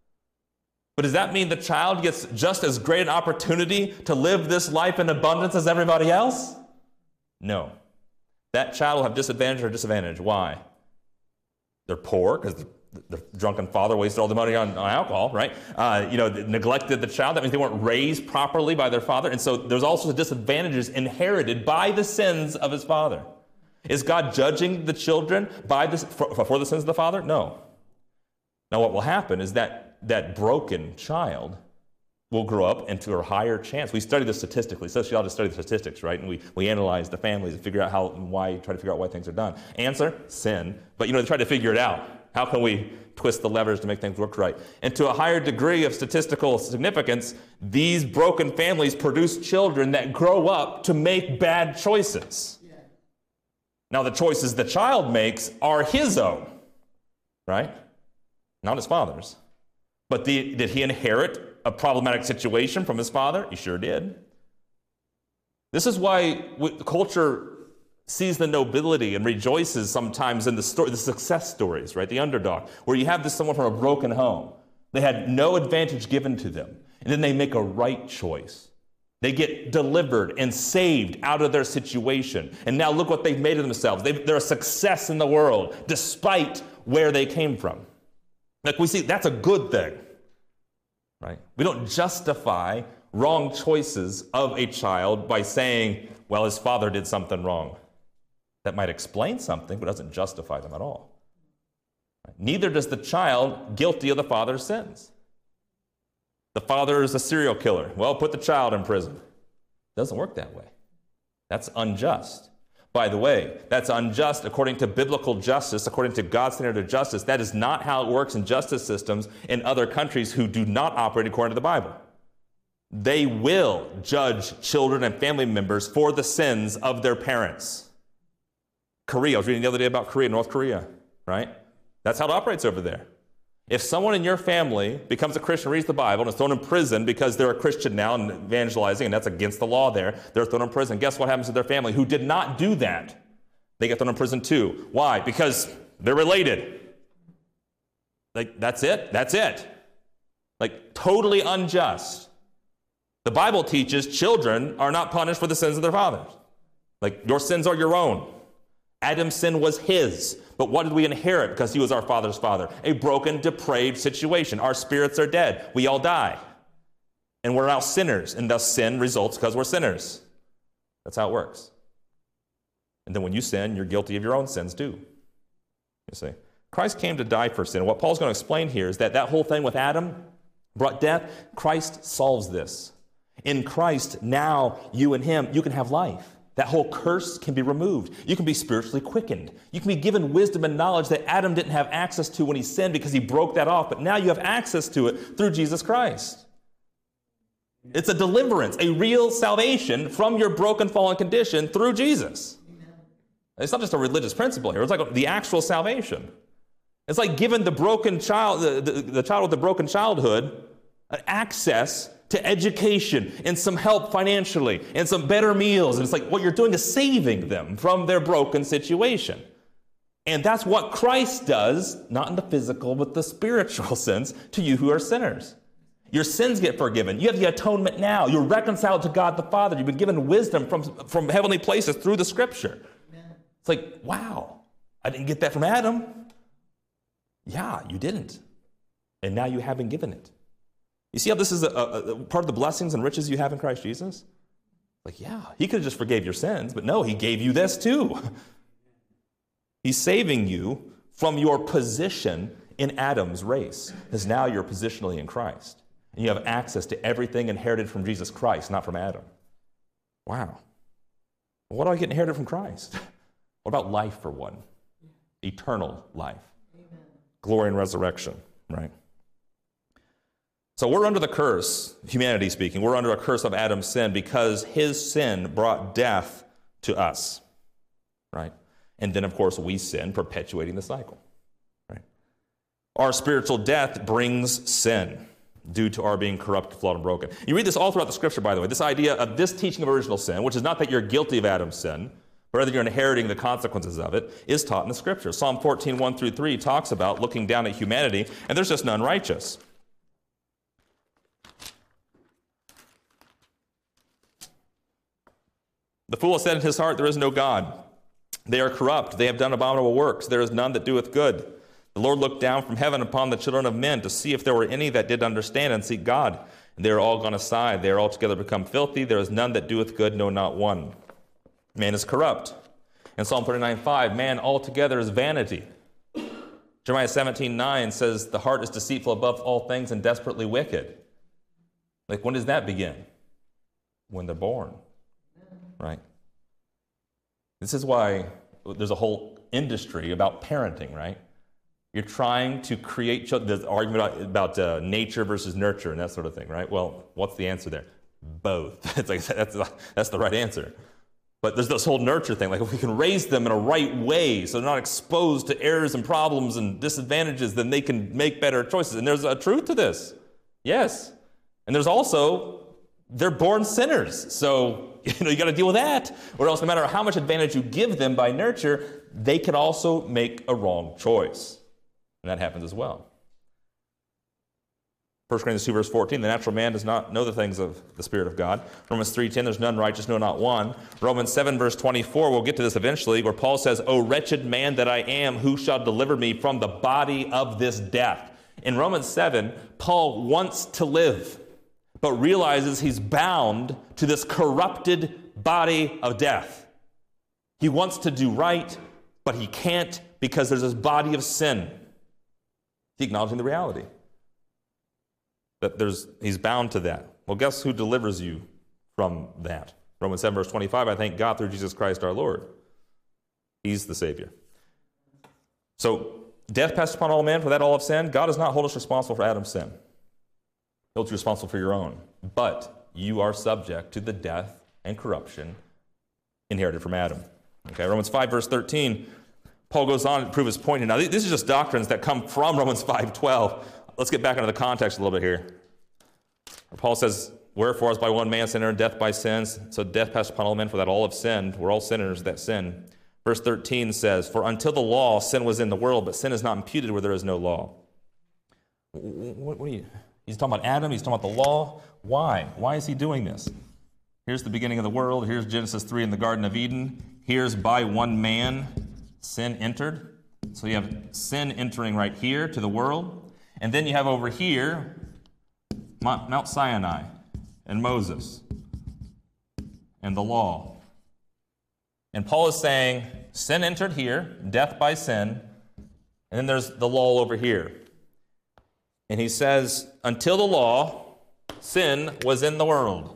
But does that mean the child gets just as great an opportunity to live this life in abundance as everybody else? No. That child will have disadvantage or disadvantage. Why? They're poor because the drunken father wasted all the money on alcohol, right? Neglected the child. That means they weren't raised properly by their father. And so there's also disadvantages inherited by the sins of his father. Is God judging the children for the sins of the father? No. Now what will happen is that broken child will grow up into a higher chance. We study this statistically. Sociologists study the statistics, right? And we analyze the families and figure out try to figure out why things are done. Answer, sin. But they try to figure it out. How can we twist the levers to make things work right? And to a higher degree of statistical significance, these broken families produce children that grow up to make bad choices. Yeah. Now, the choices the child makes are his own, right? Not his father's. But did he inherit a problematic situation from his father? He sure did. This is why culture sees the nobility and rejoices sometimes in the success stories, right? The underdog, where you have someone from a broken home. They had no advantage given to them, and then they make a right choice. They get delivered and saved out of their situation, and now look what they've made of themselves. They're a success in the world, despite where they came from. Like we see, that's a good thing, right? We don't justify wrong choices of a child by saying, well, his father did something wrong. That might explain something, but doesn't justify them at all. Right? Neither does the child guilty of the father's sins. The father is a serial killer. Well, put the child in prison. It doesn't work that way. That's unjust. By the way, that's unjust according to biblical justice, according to God's standard of justice. That is not how it works in justice systems in other countries who do not operate according to the Bible. They will judge children and family members for the sins of their parents. Korea, I was reading the other day about Korea, North Korea, right? That's how it operates over there. If someone in your family becomes a Christian, reads the Bible, and is thrown in prison because they're a Christian now and evangelizing, and that's against the law there, they're thrown in prison. Guess what happens to their family who did not do that? They get thrown in prison too. Why? Because they're related. Like, that's it? That's it. Like, totally unjust. The Bible teaches children are not punished for the sins of their fathers. Like, your sins are your own. Adam's sin was his. But what did we inherit because he was our father's father? A broken, depraved situation. Our spirits are dead. We all die. And we're now sinners. And thus sin results because we're sinners. That's how it works. And then when you sin, you're guilty of your own sins too. You see? Christ came to die for sin. And what Paul's going to explain here is that whole thing with Adam brought death. Christ solves this. In Christ, now you and him, you can have life. That whole curse can be removed. You can be spiritually quickened. You can be given wisdom and knowledge that Adam didn't have access to when he sinned because he broke that off. But now you have access to it through Jesus Christ. It's a deliverance, a real salvation from your broken, fallen condition through Jesus. It's not just a religious principle here. It's like the actual salvation. It's like giving the broken child, the child with the broken childhood, access to education and some help financially and some better meals. And it's like what you're doing is saving them from their broken situation. And that's what Christ does, not in the physical, but the spiritual sense, to you who are sinners. Your sins get forgiven. You have the atonement now. You're reconciled to God the Father. You've been given wisdom from heavenly places through the Scripture. Amen. It's like, wow, I didn't get that from Adam. Yeah, you didn't. And now you have been given it. You see how this is a part of the blessings and riches you have in Christ Jesus? Like, yeah, he could have just forgave your sins, but no, he gave you this too. He's saving you from your position in Adam's race, because now you're positionally in Christ. And you have access to everything inherited from Jesus Christ, not from Adam. Wow. What do I get inherited from Christ? What about life, for one? Eternal life. Amen. Glory and resurrection, right? So we're under the curse, humanity speaking. We're under a curse of Adam's sin because his sin brought death to us, right? And then, of course, we sin, perpetuating the cycle, right? Our spiritual death brings sin due to our being corrupt, flawed, and broken. You read this all throughout the Scripture, by the way, this idea of this teaching of original sin, which is not that you're guilty of Adam's sin, but rather you're inheriting the consequences of it, is taught in the Scripture. Psalm 14, 1-3 talks about looking down at humanity, and there's just none righteous. The fool has said in his heart, there is no God. They are corrupt. They have done abominable works. There is none that doeth good. The Lord looked down from heaven upon the children of men to see if there were any that did understand and seek God. And they are all gone aside. They are altogether become filthy. There is none that doeth good, no, not one. Man is corrupt. In Psalm 39:5, man altogether is vanity. Jeremiah 17:9 says, the heart is deceitful above all things and desperately wicked. Like, when does that begin? When they're born. Right? This is why there's a whole industry about parenting, right? You're trying to create children. There's argument about nature versus nurture and that sort of thing, right? Well, what's the answer there? Both. It's like that's the right answer. But there's this whole nurture thing. Like, if we can raise them in a right way so they're not exposed to errors and problems and disadvantages, then they can make better choices. And there's a truth to this. Yes. And there's also, they're born sinners. So, you got to deal with that. Or else, no matter how much advantage you give them by nurture, they can also make a wrong choice. And that happens as well. 1 Corinthians 2, verse 14, the natural man does not know the things of the Spirit of God. Romans 3:10, there's none righteous, no, not one. Romans 7, verse 24, we'll get to this eventually, where Paul says, O wretched man that I am, who shall deliver me from the body of this death? In Romans 7, Paul wants to live, but realizes he's bound to this corrupted body of death. He wants to do right, but he can't because there's this body of sin. He's acknowledging the reality that he's bound to that. Well, guess who delivers you from that? Romans 7, verse 25, I thank God through Jesus Christ our Lord. He's the Savior. So, death passed upon all men, for that all have sinned. God does not hold us responsible for Adam's sin. He holds you responsible for your own. But you are subject to the death and corruption inherited from Adam. Okay, Romans 5, verse 13, Paul goes on to prove his point here. Now, these are just doctrines that come from Romans 5:12. Let's get back into the context a little bit here. Paul says, wherefore, as by one man sin entered, death by sins, so death passed upon all men, for that all have sinned. We're all sinners that sin. Verse 13 says, for until the law, sin was in the world, but sin is not imputed where there is no law. What are you... He's talking about Adam. He's talking about the law. Why? Why is he doing this? Here's the beginning of the world. Here's Genesis 3 in the Garden of Eden. Here's by one man, sin entered. So you have sin entering right here to the world. And then you have over here, Mount Sinai and Moses and the law. And Paul is saying, sin entered here, death by sin. And then there's the law over here. And he says, until the law, sin was in the world.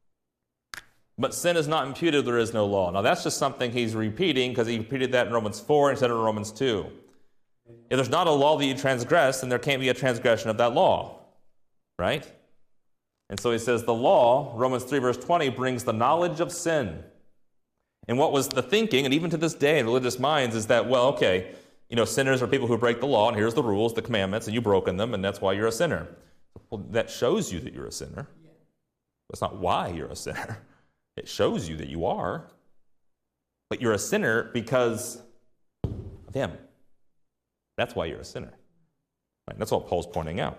But sin is not imputed, there is no law. Now that's just something he's repeating because he repeated that in Romans 4 instead of Romans 2. If there's not a law that you transgress, then there can't be a transgression of that law. Right? And so he says the law, Romans 3 verse 20, brings the knowledge of sin. And what was the thinking, and even to this day in religious minds, is that, well, okay, sinners are people who break the law, and here's the rules, the commandments, and you've broken them, and that's why you're a sinner. Well, that shows you that you're a sinner. That's not why you're a sinner. It shows you that you are. But you're a sinner because of him. That's why you're a sinner. Right? That's what Paul's pointing out.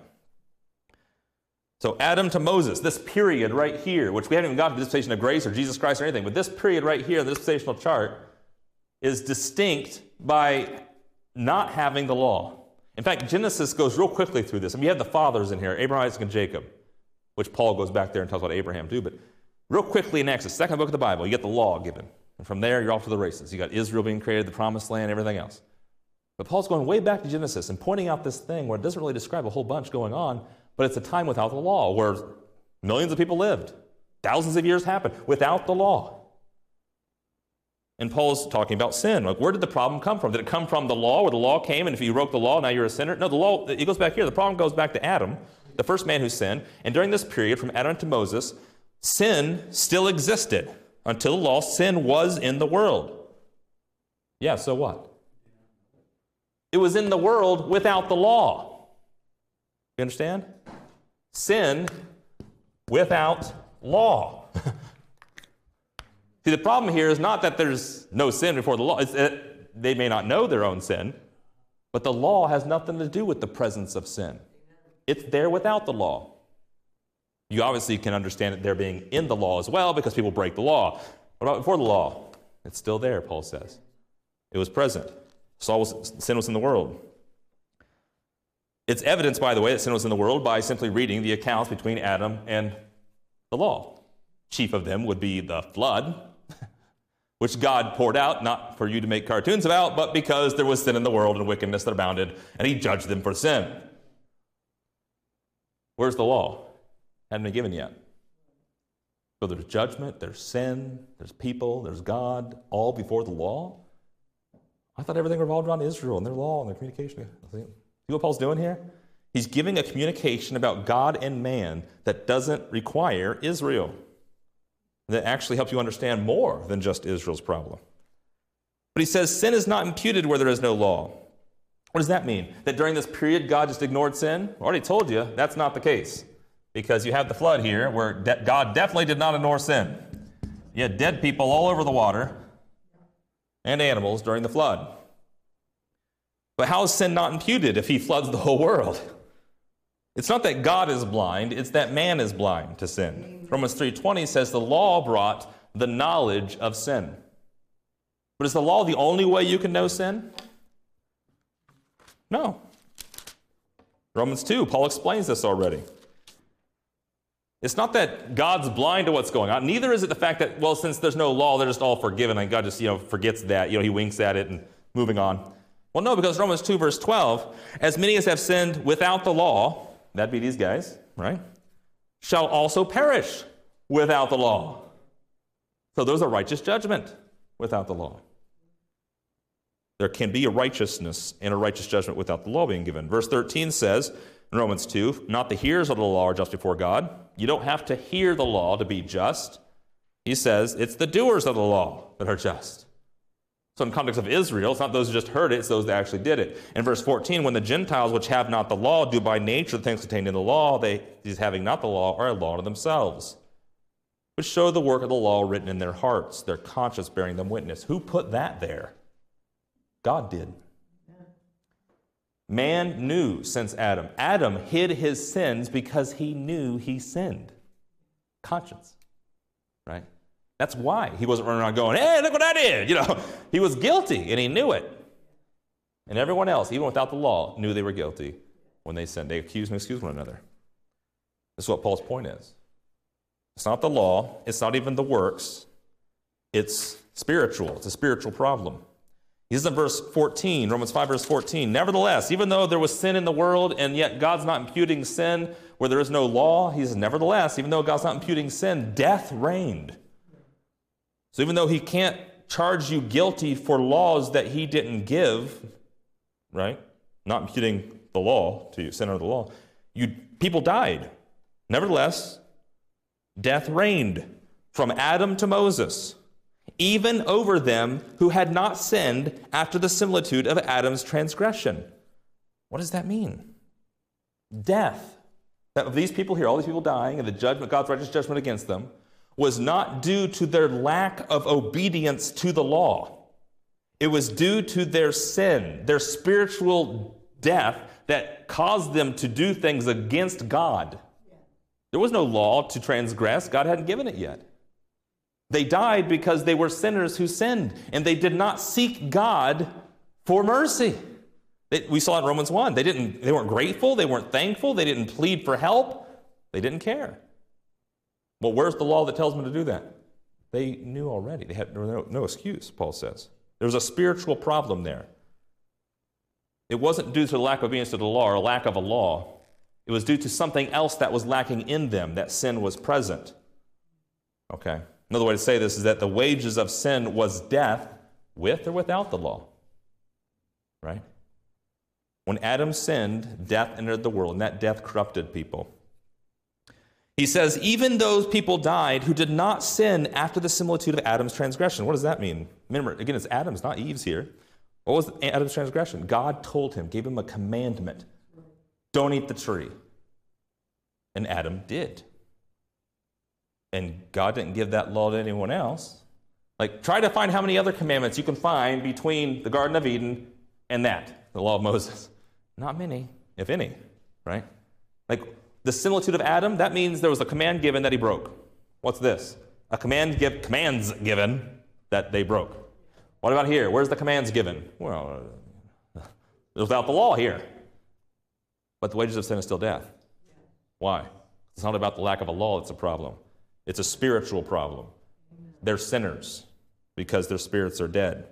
So Adam to Moses, this period right here, which we haven't even got to the dispensation of grace or Jesus Christ or anything, but this period right here in the dispensational chart is distinct by not having the law. In fact, Genesis goes real quickly through this. I mean, you have the fathers in here, Abraham, Isaac, and Jacob, which Paul goes back there and talks about Abraham too, but real quickly in Exodus, second book of the Bible, you get the law given. And from there, you're off to the races. You got Israel being created, the promised land, everything else. But Paul's going way back to Genesis and pointing out this thing where it doesn't really describe a whole bunch going on, but it's a time without the law where millions of people lived. Thousands of years happened without the law. And Paul's talking about sin. Like, where did the problem come from? Did it come from the law, where the law came, and if you broke the law, now you're a sinner? No, the law, it goes back here. The problem goes back to Adam, the first man who sinned. And during this period, from Adam to Moses, sin still existed. Until the law, sin was in the world. Yeah, so what? It was in the world without the law. You understand? Sin without law. See, the problem here is not that there's no sin before the law. It's that they may not know their own sin, but the law has nothing to do with the presence of sin. It's there without the law. You obviously can understand it there being in the law as well because people break the law. What about before the law? It's still there, Paul says. It was present. Sin was in the world. It's evidenced, by the way, that sin was in the world by simply reading the accounts between Adam and the law. Chief of them would be the flood, which God poured out, not for you to make cartoons about, but because there was sin in the world and wickedness that abounded, and he judged them for sin. Where's the law? Hadn't been given yet. So there's judgment, there's sin, there's people, there's God, all before the law. I thought everything revolved around Israel and their law and their communication. See what Paul's doing here? He's giving a communication about God and man that doesn't require Israel. That actually helps you understand more than just Israel's problem. But he says sin is not imputed where there is no law. What does that mean? That during this period God just ignored sin? I already told you that's not the case. Because you have the flood here where God definitely did not ignore sin. You had dead people all over the water and animals during the flood. But how is sin not imputed if he floods the whole world? It's not that God is blind, it's that man is blind to sin. Romans 3:20 says the law brought the knowledge of sin. But is the law the only way you can know sin? No. Romans 2, Paul explains this already. It's not that God's blind to what's going on. Neither is it the fact that, well, since there's no law, they're just all forgiven, and God just, forgets that. He winks at it and moving on. Well, no, because Romans 2, verse 12, as many as have sinned without the law, that'd be these guys, right, shall also perish without the law. So there's a righteous judgment without the law. There can be a righteousness and a righteous judgment without the law being given. Verse 13 says, in Romans 2, not the hearers of the law are just before God. You don't have to hear the law to be just. He says it's the doers of the law that are just. So in the context of Israel, it's not those who just heard it, it's those that actually did it. In verse 14, when the Gentiles which have not the law do by nature the things contained in the law, these having not the law are a law to themselves, which show the work of the law written in their hearts, their conscience bearing them witness. Who put that there? God did. Man knew since Adam. Adam hid his sins because he knew he sinned. Conscience, right? That's why he wasn't running around going, hey, look what I did. He was guilty and he knew it. And everyone else, even without the law, knew they were guilty when they sinned. They accused and excused one another. That's what Paul's point is. It's not the law. It's not even the works. It's spiritual. It's a spiritual problem. He says in verse 14, Romans 5, verse 14, nevertheless, even though there was sin in the world, and yet God's not imputing sin where there is no law, he says, nevertheless, even though God's not imputing sin, death reigned. So even though he can't charge you guilty for laws that he didn't give, right? Not imputing the law to you, sin under the law, people died. Nevertheless, death reigned from Adam to Moses, even over them who had not sinned after the similitude of Adam's transgression. What does that mean? Death. That of these people here, all these people dying, and the judgment, God's righteous judgment against them, was not due to their lack of obedience to the law. It was due to their sin, their spiritual death that caused them to do things against God. There was no law to transgress. God hadn't given it yet. They died because they were sinners who sinned, and they did not seek God for mercy. We saw in Romans 1, they weren't grateful, they weren't thankful, they didn't plead for help, they didn't care. Well, where's the law that tells them to do that? They knew already. There was no excuse, Paul says. There was a spiritual problem there. it wasn't due to the lack of obedience to the law or lack of a law. It was due to something else that was lacking in them, that sin was present. Okay. Another way to say this is that the wages of sin was death with or without the law. Right? When Adam sinned, death entered the world, and that death corrupted people. He says, even those people died who did not sin after the similitude of Adam's transgression. What does that mean? Remember, again, it's Adam's, not Eve's here. What was Adam's transgression? God told him, gave him a commandment. Don't eat the tree. And Adam did. And God didn't give that law to anyone else. Like, try to find how many other commandments you can find between the Garden of Eden and that, the law of Moses. Not many, if any, right? Like, the similitude of Adam, that means there was a command given that he broke. What's this? Commands given that they broke. What about here? Where's the commands given? Well, without the law here. But the wages of sin is still death. Why? It's not about the lack of a law that's a problem. It's a spiritual problem. They're sinners because their spirits are dead.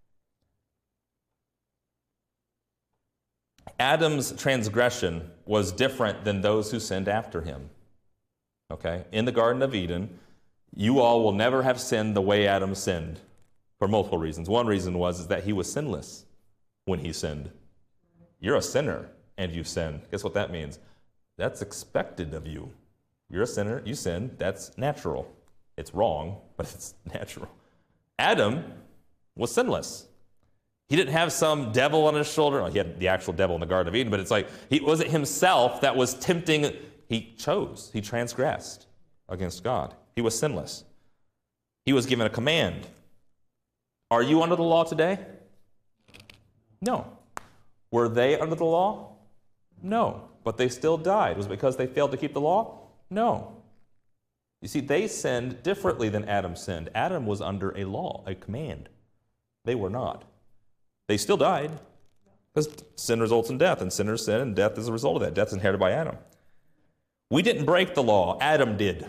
Adam's transgression was different than those who sinned after him. Okay? In the Garden of Eden, you all will never have sinned the way Adam sinned for multiple reasons. One reason is that he was sinless when he sinned. You're a sinner and you sin. Guess what that means? That's expected of you. You're a sinner, you sin, that's natural. It's wrong, but it's natural. Adam was sinless. He didn't have some devil on his shoulder. Well, he had the actual devil in the Garden of Eden, but it's like he wasn't himself that was tempting. He transgressed against God. He was sinless. He was given a command. Are you under the law today? No. Were they under the law? No. But they still died. Was it because they failed to keep the law? No. You see, they sinned differently than Adam sinned. Adam was under a law, a command. They were not. They still died because sin results in death, and sinners sin, and death is a result of that. Death is inherited by Adam. We didn't break the law. Adam did.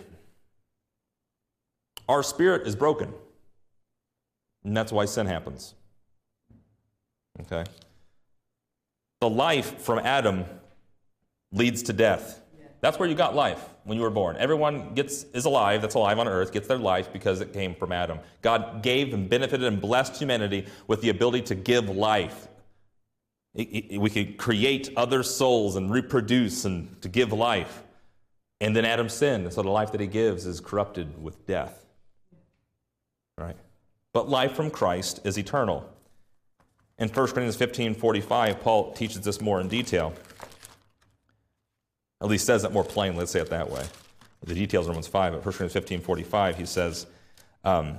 Our spirit is broken, and that's why sin happens. Okay? The life from Adam leads to death. That's where you got life when you were born. Everyone is alive, that's alive on earth, gets their life because it came from Adam. God gave and benefited and blessed humanity with the ability to give life. We could create other souls and reproduce and to give life. And then Adam sinned, and so the life that he gives is corrupted with death. Right? But life from Christ is eternal. In 1 Corinthians 15:45, Paul teaches this more in detail. At least says it more plainly, let's say it that way. The details of Romans 5, but 1 Corinthians 15:45, he says, the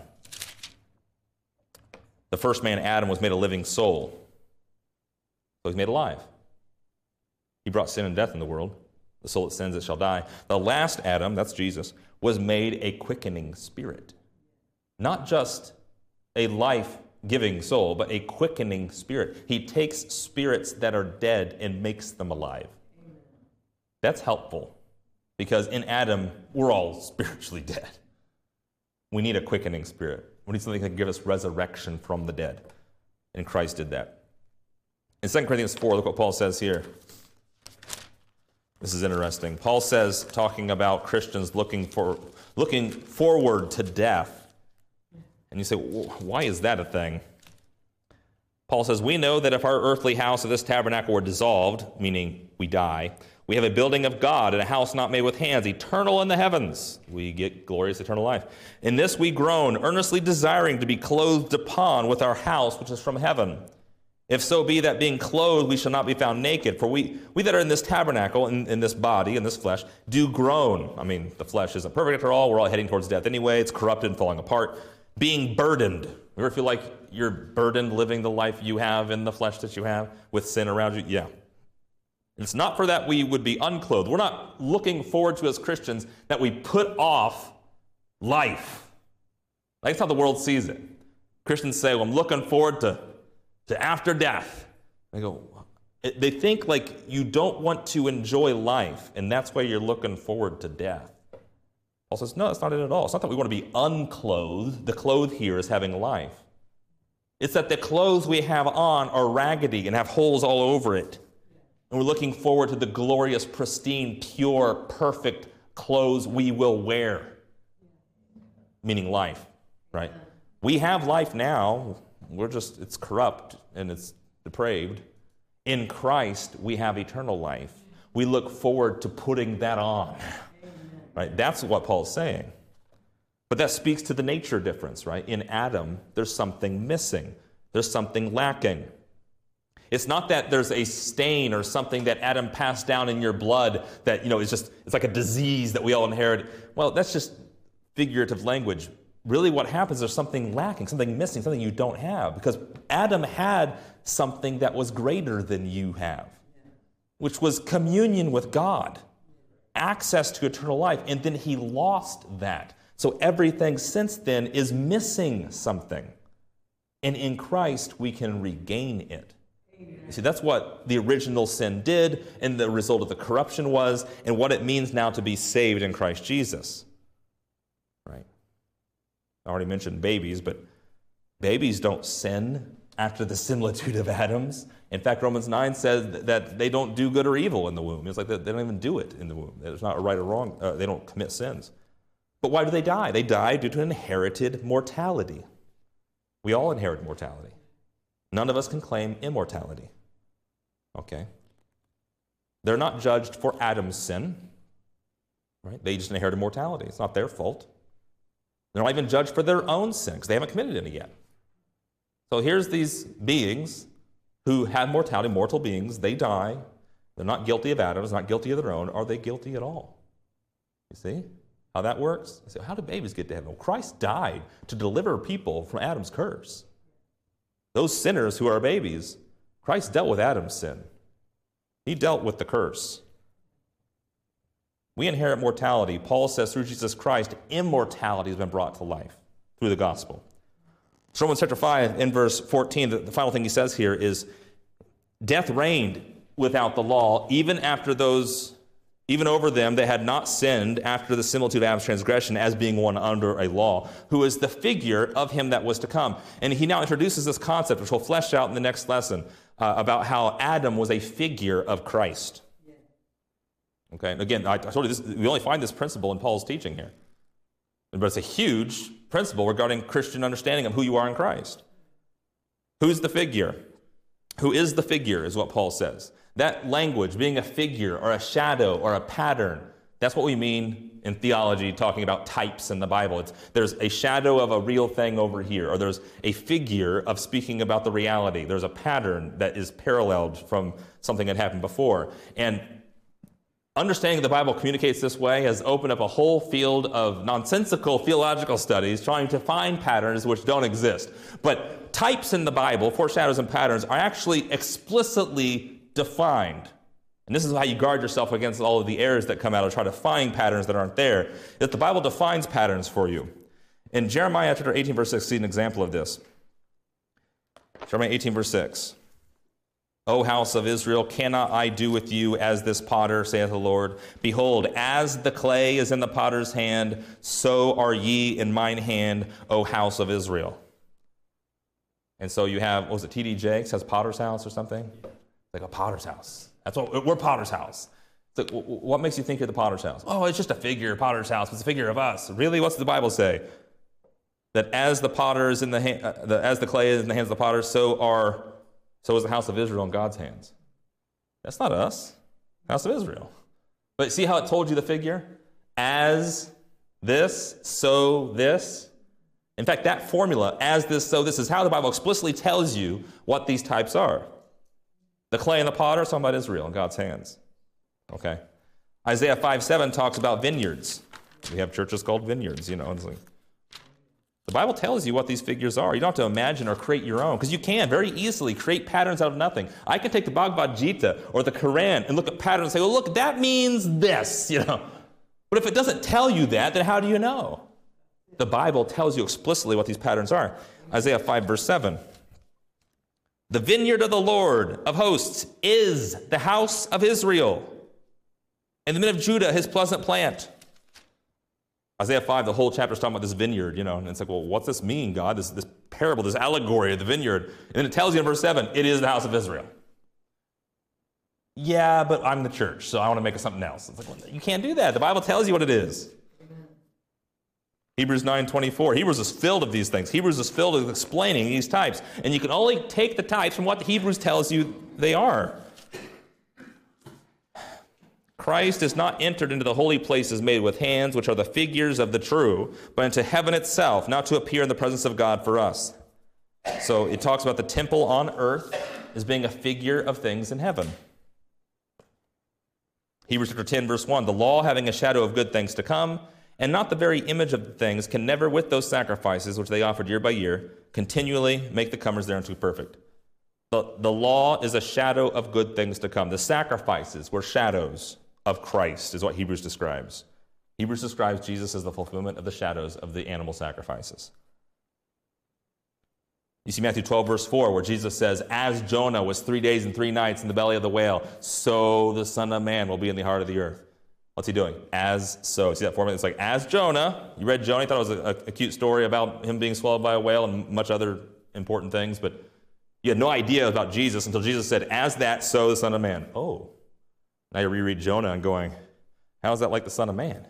first man, Adam, was made a living soul. So he's made alive. He brought sin and death in the world. The soul that sins, it shall die. The last Adam, that's Jesus, was made a quickening spirit. Not just a life-giving soul, but a quickening spirit. He takes spirits that are dead and makes them alive. That's helpful because in Adam, we're all spiritually dead. We need a quickening spirit. We need something that can give us resurrection from the dead. And Christ did that. In 2 Corinthians 4, look what Paul says here. This is interesting. Paul says, talking about Christians looking forward to death. And you say, well, why is that a thing? Paul says, we know that if our earthly house of this tabernacle were dissolved, meaning we die, we have a building of God and a house not made with hands, eternal in the heavens. We get glorious eternal life. In this we groan, earnestly desiring to be clothed upon with our house which is from heaven. If so be that being clothed we shall not be found naked. For we that are in this tabernacle, in this body, in this flesh, do groan. I mean, the flesh isn't perfect after all. We're all heading towards death anyway. It's corrupted and falling apart. Being burdened. You ever feel like you're burdened living the life you have in the flesh that you have with sin around you? Yeah. It's not for that we would be unclothed. We're not looking forward to as Christians that we put off life. That's how the world sees it. Christians say, well, I'm looking forward to after death. They think like you don't want to enjoy life, and that's why you're looking forward to death. Paul says, no, that's not it at all. It's not that we want to be unclothed. The clothed here is having life. It's that the clothes we have on are raggedy and have holes all over it. And we're looking forward to the glorious, pristine, pure, perfect clothes we will wear. Meaning life, right? We have life now. It's corrupt and it's depraved. In Christ, we have eternal life. We look forward to putting that on. Right? That's what Paul's saying. But that speaks to the nature difference, right? In Adam, there's something missing. There's something lacking. It's not that there's a stain or something that Adam passed down in your blood that, it's like a disease that we all inherit. Well, that's just figurative language. Really what happens, there's something lacking, something missing, something you don't have. Because Adam had something that was greater than you have, which was communion with God, access to eternal life, and then he lost that. So everything since then is missing something. And in Christ, we can regain it. You see, that's what the original sin did, and the result of the corruption was, and what it means now to be saved in Christ Jesus. Right? I already mentioned babies, but babies don't sin after the similitude of Adam's. In fact, Romans 9 says that they don't do good or evil in the womb. It's like they don't even do it in the womb. There's not a right or wrong. They don't commit sins. But why do they die? They die due to inherited mortality. We all inherit mortality. None of us can claim immortality. Okay? They're not judged for Adam's sin. Right? They just inherited mortality. It's not their fault. They're not even judged for their own sin because they haven't committed any yet. So here's these beings who have mortality, mortal beings. They die. They're not guilty of Adam's, not guilty of their own. Are they guilty at all? You see how that works? You say, how do babies get to heaven? Well, Christ died to deliver people from Adam's curse. Those sinners who are babies, Christ dealt with Adam's sin. He dealt with the curse. We inherit mortality. Paul says through Jesus Christ, immortality has been brought to life through the gospel. So Romans chapter 5 in verse 14, the final thing he says here is, death reigned without the law, even over them that had not sinned after the similitude of Adam's transgression, as being one under a law, who is the figure of him that was to come. And he now introduces this concept, which we'll flesh out in the next lesson, about how Adam was a figure of Christ. Okay, and again, I told you this, we only find this principle in Paul's teaching here. But it's a huge principle regarding Christian understanding of who you are in Christ. Who's the figure? Who is the figure is what Paul says. That language, being a figure or a shadow or a pattern, that's what we mean in theology, talking about types in the Bible. There's a shadow of a real thing over here, or there's a figure of speaking about the reality. There's a pattern that is paralleled from something that happened before. And understanding the Bible communicates this way has opened up a whole field of nonsensical theological studies trying to find patterns which don't exist. But types in the Bible, foreshadows and patterns, are actually explicitly defined. And this is how you guard yourself against all of the errors that come out of trying to find patterns that aren't there. That the Bible defines patterns for you. In Jeremiah chapter 18, verse 6, see an example of this. Jeremiah 18, verse 6. O house of Israel, cannot I do with you as this potter, saith the Lord? Behold, as the clay is in the potter's hand, so are ye in mine hand, O house of Israel. And so you have, what was it, T.D. Jakes has Potter's House or something? Like a Potter's House. That's what we're Potter's House. So what makes you think you're the Potter's House? Oh, it's just a figure, Potter's House. It's a figure of us. Really? What's the Bible say? That as the potter is in the as the clay is in the hands of the potter, so is the house of Israel in God's hands. That's not us. House of Israel. But see how it told you the figure? As this, so this. In fact, that formula, as this, so this, is how the Bible explicitly tells you what these types are. The clay and the potter, talking about Israel in God's hands. Okay. Isaiah 5:7 talks about vineyards. We have churches called vineyards, It's like, the Bible tells you what these figures are. You don't have to imagine or create your own, because you can very easily create patterns out of nothing. I can take the Bhagavad Gita or the Quran and look at patterns and say, well, look, that means this, But if it doesn't tell you that, then how do you know? The Bible tells you explicitly what these patterns are. Isaiah 5, verse 7. The vineyard of the Lord of hosts is the house of Israel, and the men of Judah his pleasant plant. Isaiah 5, the whole chapter is talking about this vineyard, and it's like, well, what's this mean, God? This parable, this allegory of the vineyard. And then it tells you in verse 7, it is the house of Israel. Yeah, but I'm the church, so I want to make it something else. It's like, well, you can't do that. The Bible tells you what it is. Hebrews 9:24. Hebrews is filled of these things. Hebrews is filled with explaining these types. And you can only take the types from what the Hebrews tells you they are. Christ is not entered into the holy places made with hands, which are the figures of the true, but into heaven itself, not to appear in the presence of God for us. So it talks about the temple on earth as being a figure of things in heaven. Hebrews chapter 10, verse 1, the law having a shadow of good things to come, and not the very image of the things, can never with those sacrifices which they offered year by year continually make the comers thereunto perfect. The law is a shadow of good things to come. The sacrifices were shadows of Christ, is what Hebrews describes. Hebrews describes Jesus as the fulfillment of the shadows of the animal sacrifices. You see Matthew 12, verse 4, where Jesus says, as Jonah was 3 days and 3 nights in the belly of the whale, so the Son of Man will be in the heart of the earth. What's he doing? As so. See that formula? It's like, as Jonah. You read Jonah, you thought it was a cute story about him being swallowed by a whale and much other important things, but you had no idea about Jesus until Jesus said, as that, so the Son of Man. Oh. Now you reread Jonah and going, how is that like the Son of Man?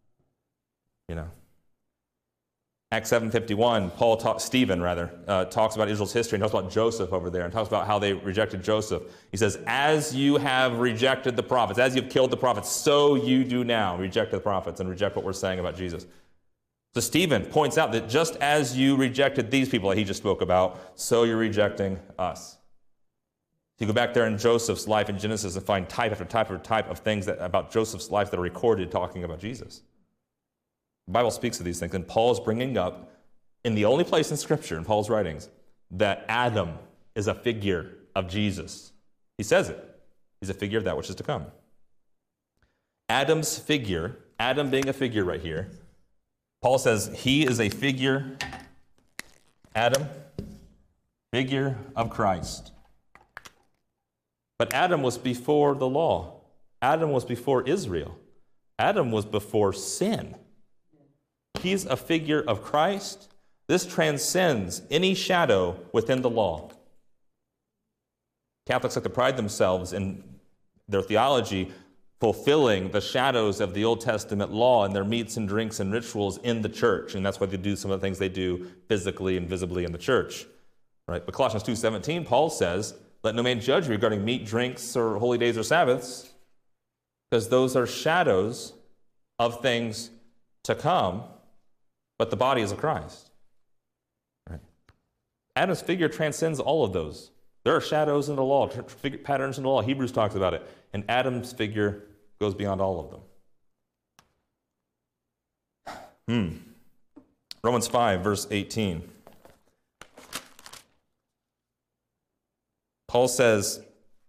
Acts 7:51, Stephen talks about Israel's history and talks about Joseph over there and talks about how they rejected Joseph. He says, as you have rejected the prophets, as you've killed the prophets, so you do now reject the prophets and reject what we're saying about Jesus. So Stephen points out that just as you rejected these people that he just spoke about, so you're rejecting us. You go back there in Joseph's life in Genesis and find type after type after type of things about Joseph's life that are recorded talking about Jesus. The Bible speaks of these things, and Paul is bringing up, in the only place in Scripture, in Paul's writings, that Adam is a figure of Jesus. He says it. He's a figure of that which is to come. Adam's figure, Adam being a figure right here, Paul says he is a figure, Adam, figure of Christ. But Adam was before the law. Adam was before Israel. Adam was before sin. He's a figure of Christ. This transcends any shadow within the law. Catholics like to pride themselves in their theology fulfilling the shadows of the Old Testament law and their meats and drinks and rituals in the church. And that's why they do some of the things they do physically and visibly in the church. Right? But Colossians 2:17, Paul says, let no man judge you regarding meat, drinks, or holy days or Sabbaths, because those are shadows of things to come, but the body is of Christ. Right? Adam's figure transcends all of those. There are shadows in the law, patterns in the law. Hebrews talks about it. And Adam's figure goes beyond all of them. Romans 5, verse 18. Paul says,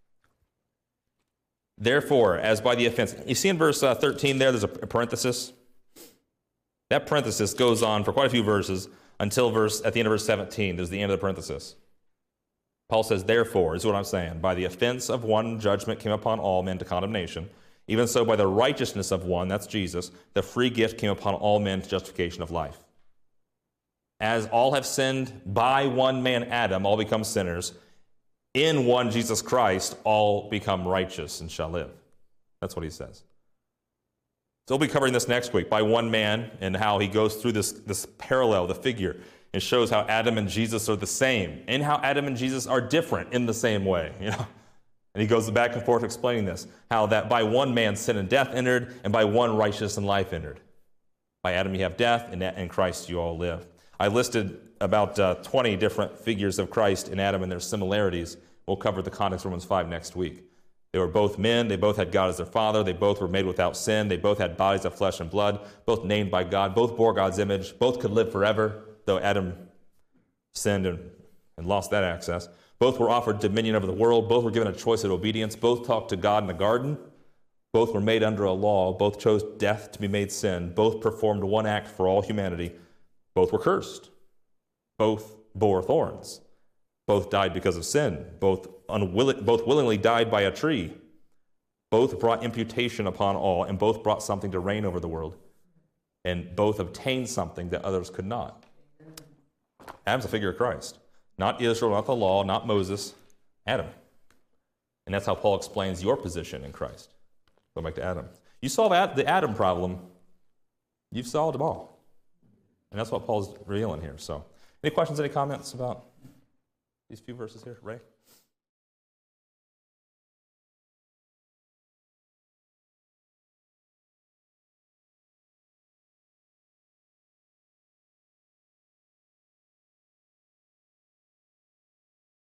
therefore, as by the offense. You see in verse 13 there's a parenthesis. That parenthesis goes on for quite a few verses until at the end of verse 17. There's the end of the parenthesis. Paul says, therefore, is what I'm saying, by the offense of one, judgment came upon all men to condemnation. Even so, by the righteousness of one, that's Jesus, the free gift came upon all men to justification of life. As all have sinned by one man, Adam, all become sinners. In one, Jesus Christ, all become righteous and shall live. That's what he says. So we'll be covering this next week, by one man, and how he goes through this parallel, the figure, and shows how Adam and Jesus are the same, and how Adam and Jesus are different in the same way. And he goes back and forth explaining this, how that by one man sin and death entered, and by one righteousness and life entered. By Adam you have death, and in Christ you all live. I listed about 20 different figures of Christ in Adam and their similarities. We'll cover the context of Romans 5 next week. They were both men. They both had God as their father. They both were made without sin. They both had bodies of flesh and blood, both named by God. Both bore God's image. Both could live forever, though Adam sinned and lost that access. Both were offered dominion over the world. Both were given a choice of obedience. Both talked to God in the garden. Both were made under a law. Both chose death to be made sin. Both performed one act for all humanity. Both were cursed. Both bore thorns. Both died because of sin. Both willingly died by a tree. Both brought imputation upon all, and both brought something to reign over the world. and both obtained something that others could not. Adam's a figure of Christ. Not Israel, not the law, not Moses, Adam. And that's how Paul explains your position in Christ. Go back to Adam. You solve the Adam problem, you've solved them all. And that's what Paul's revealing here. So, any questions, any comments about these few verses here? Ray?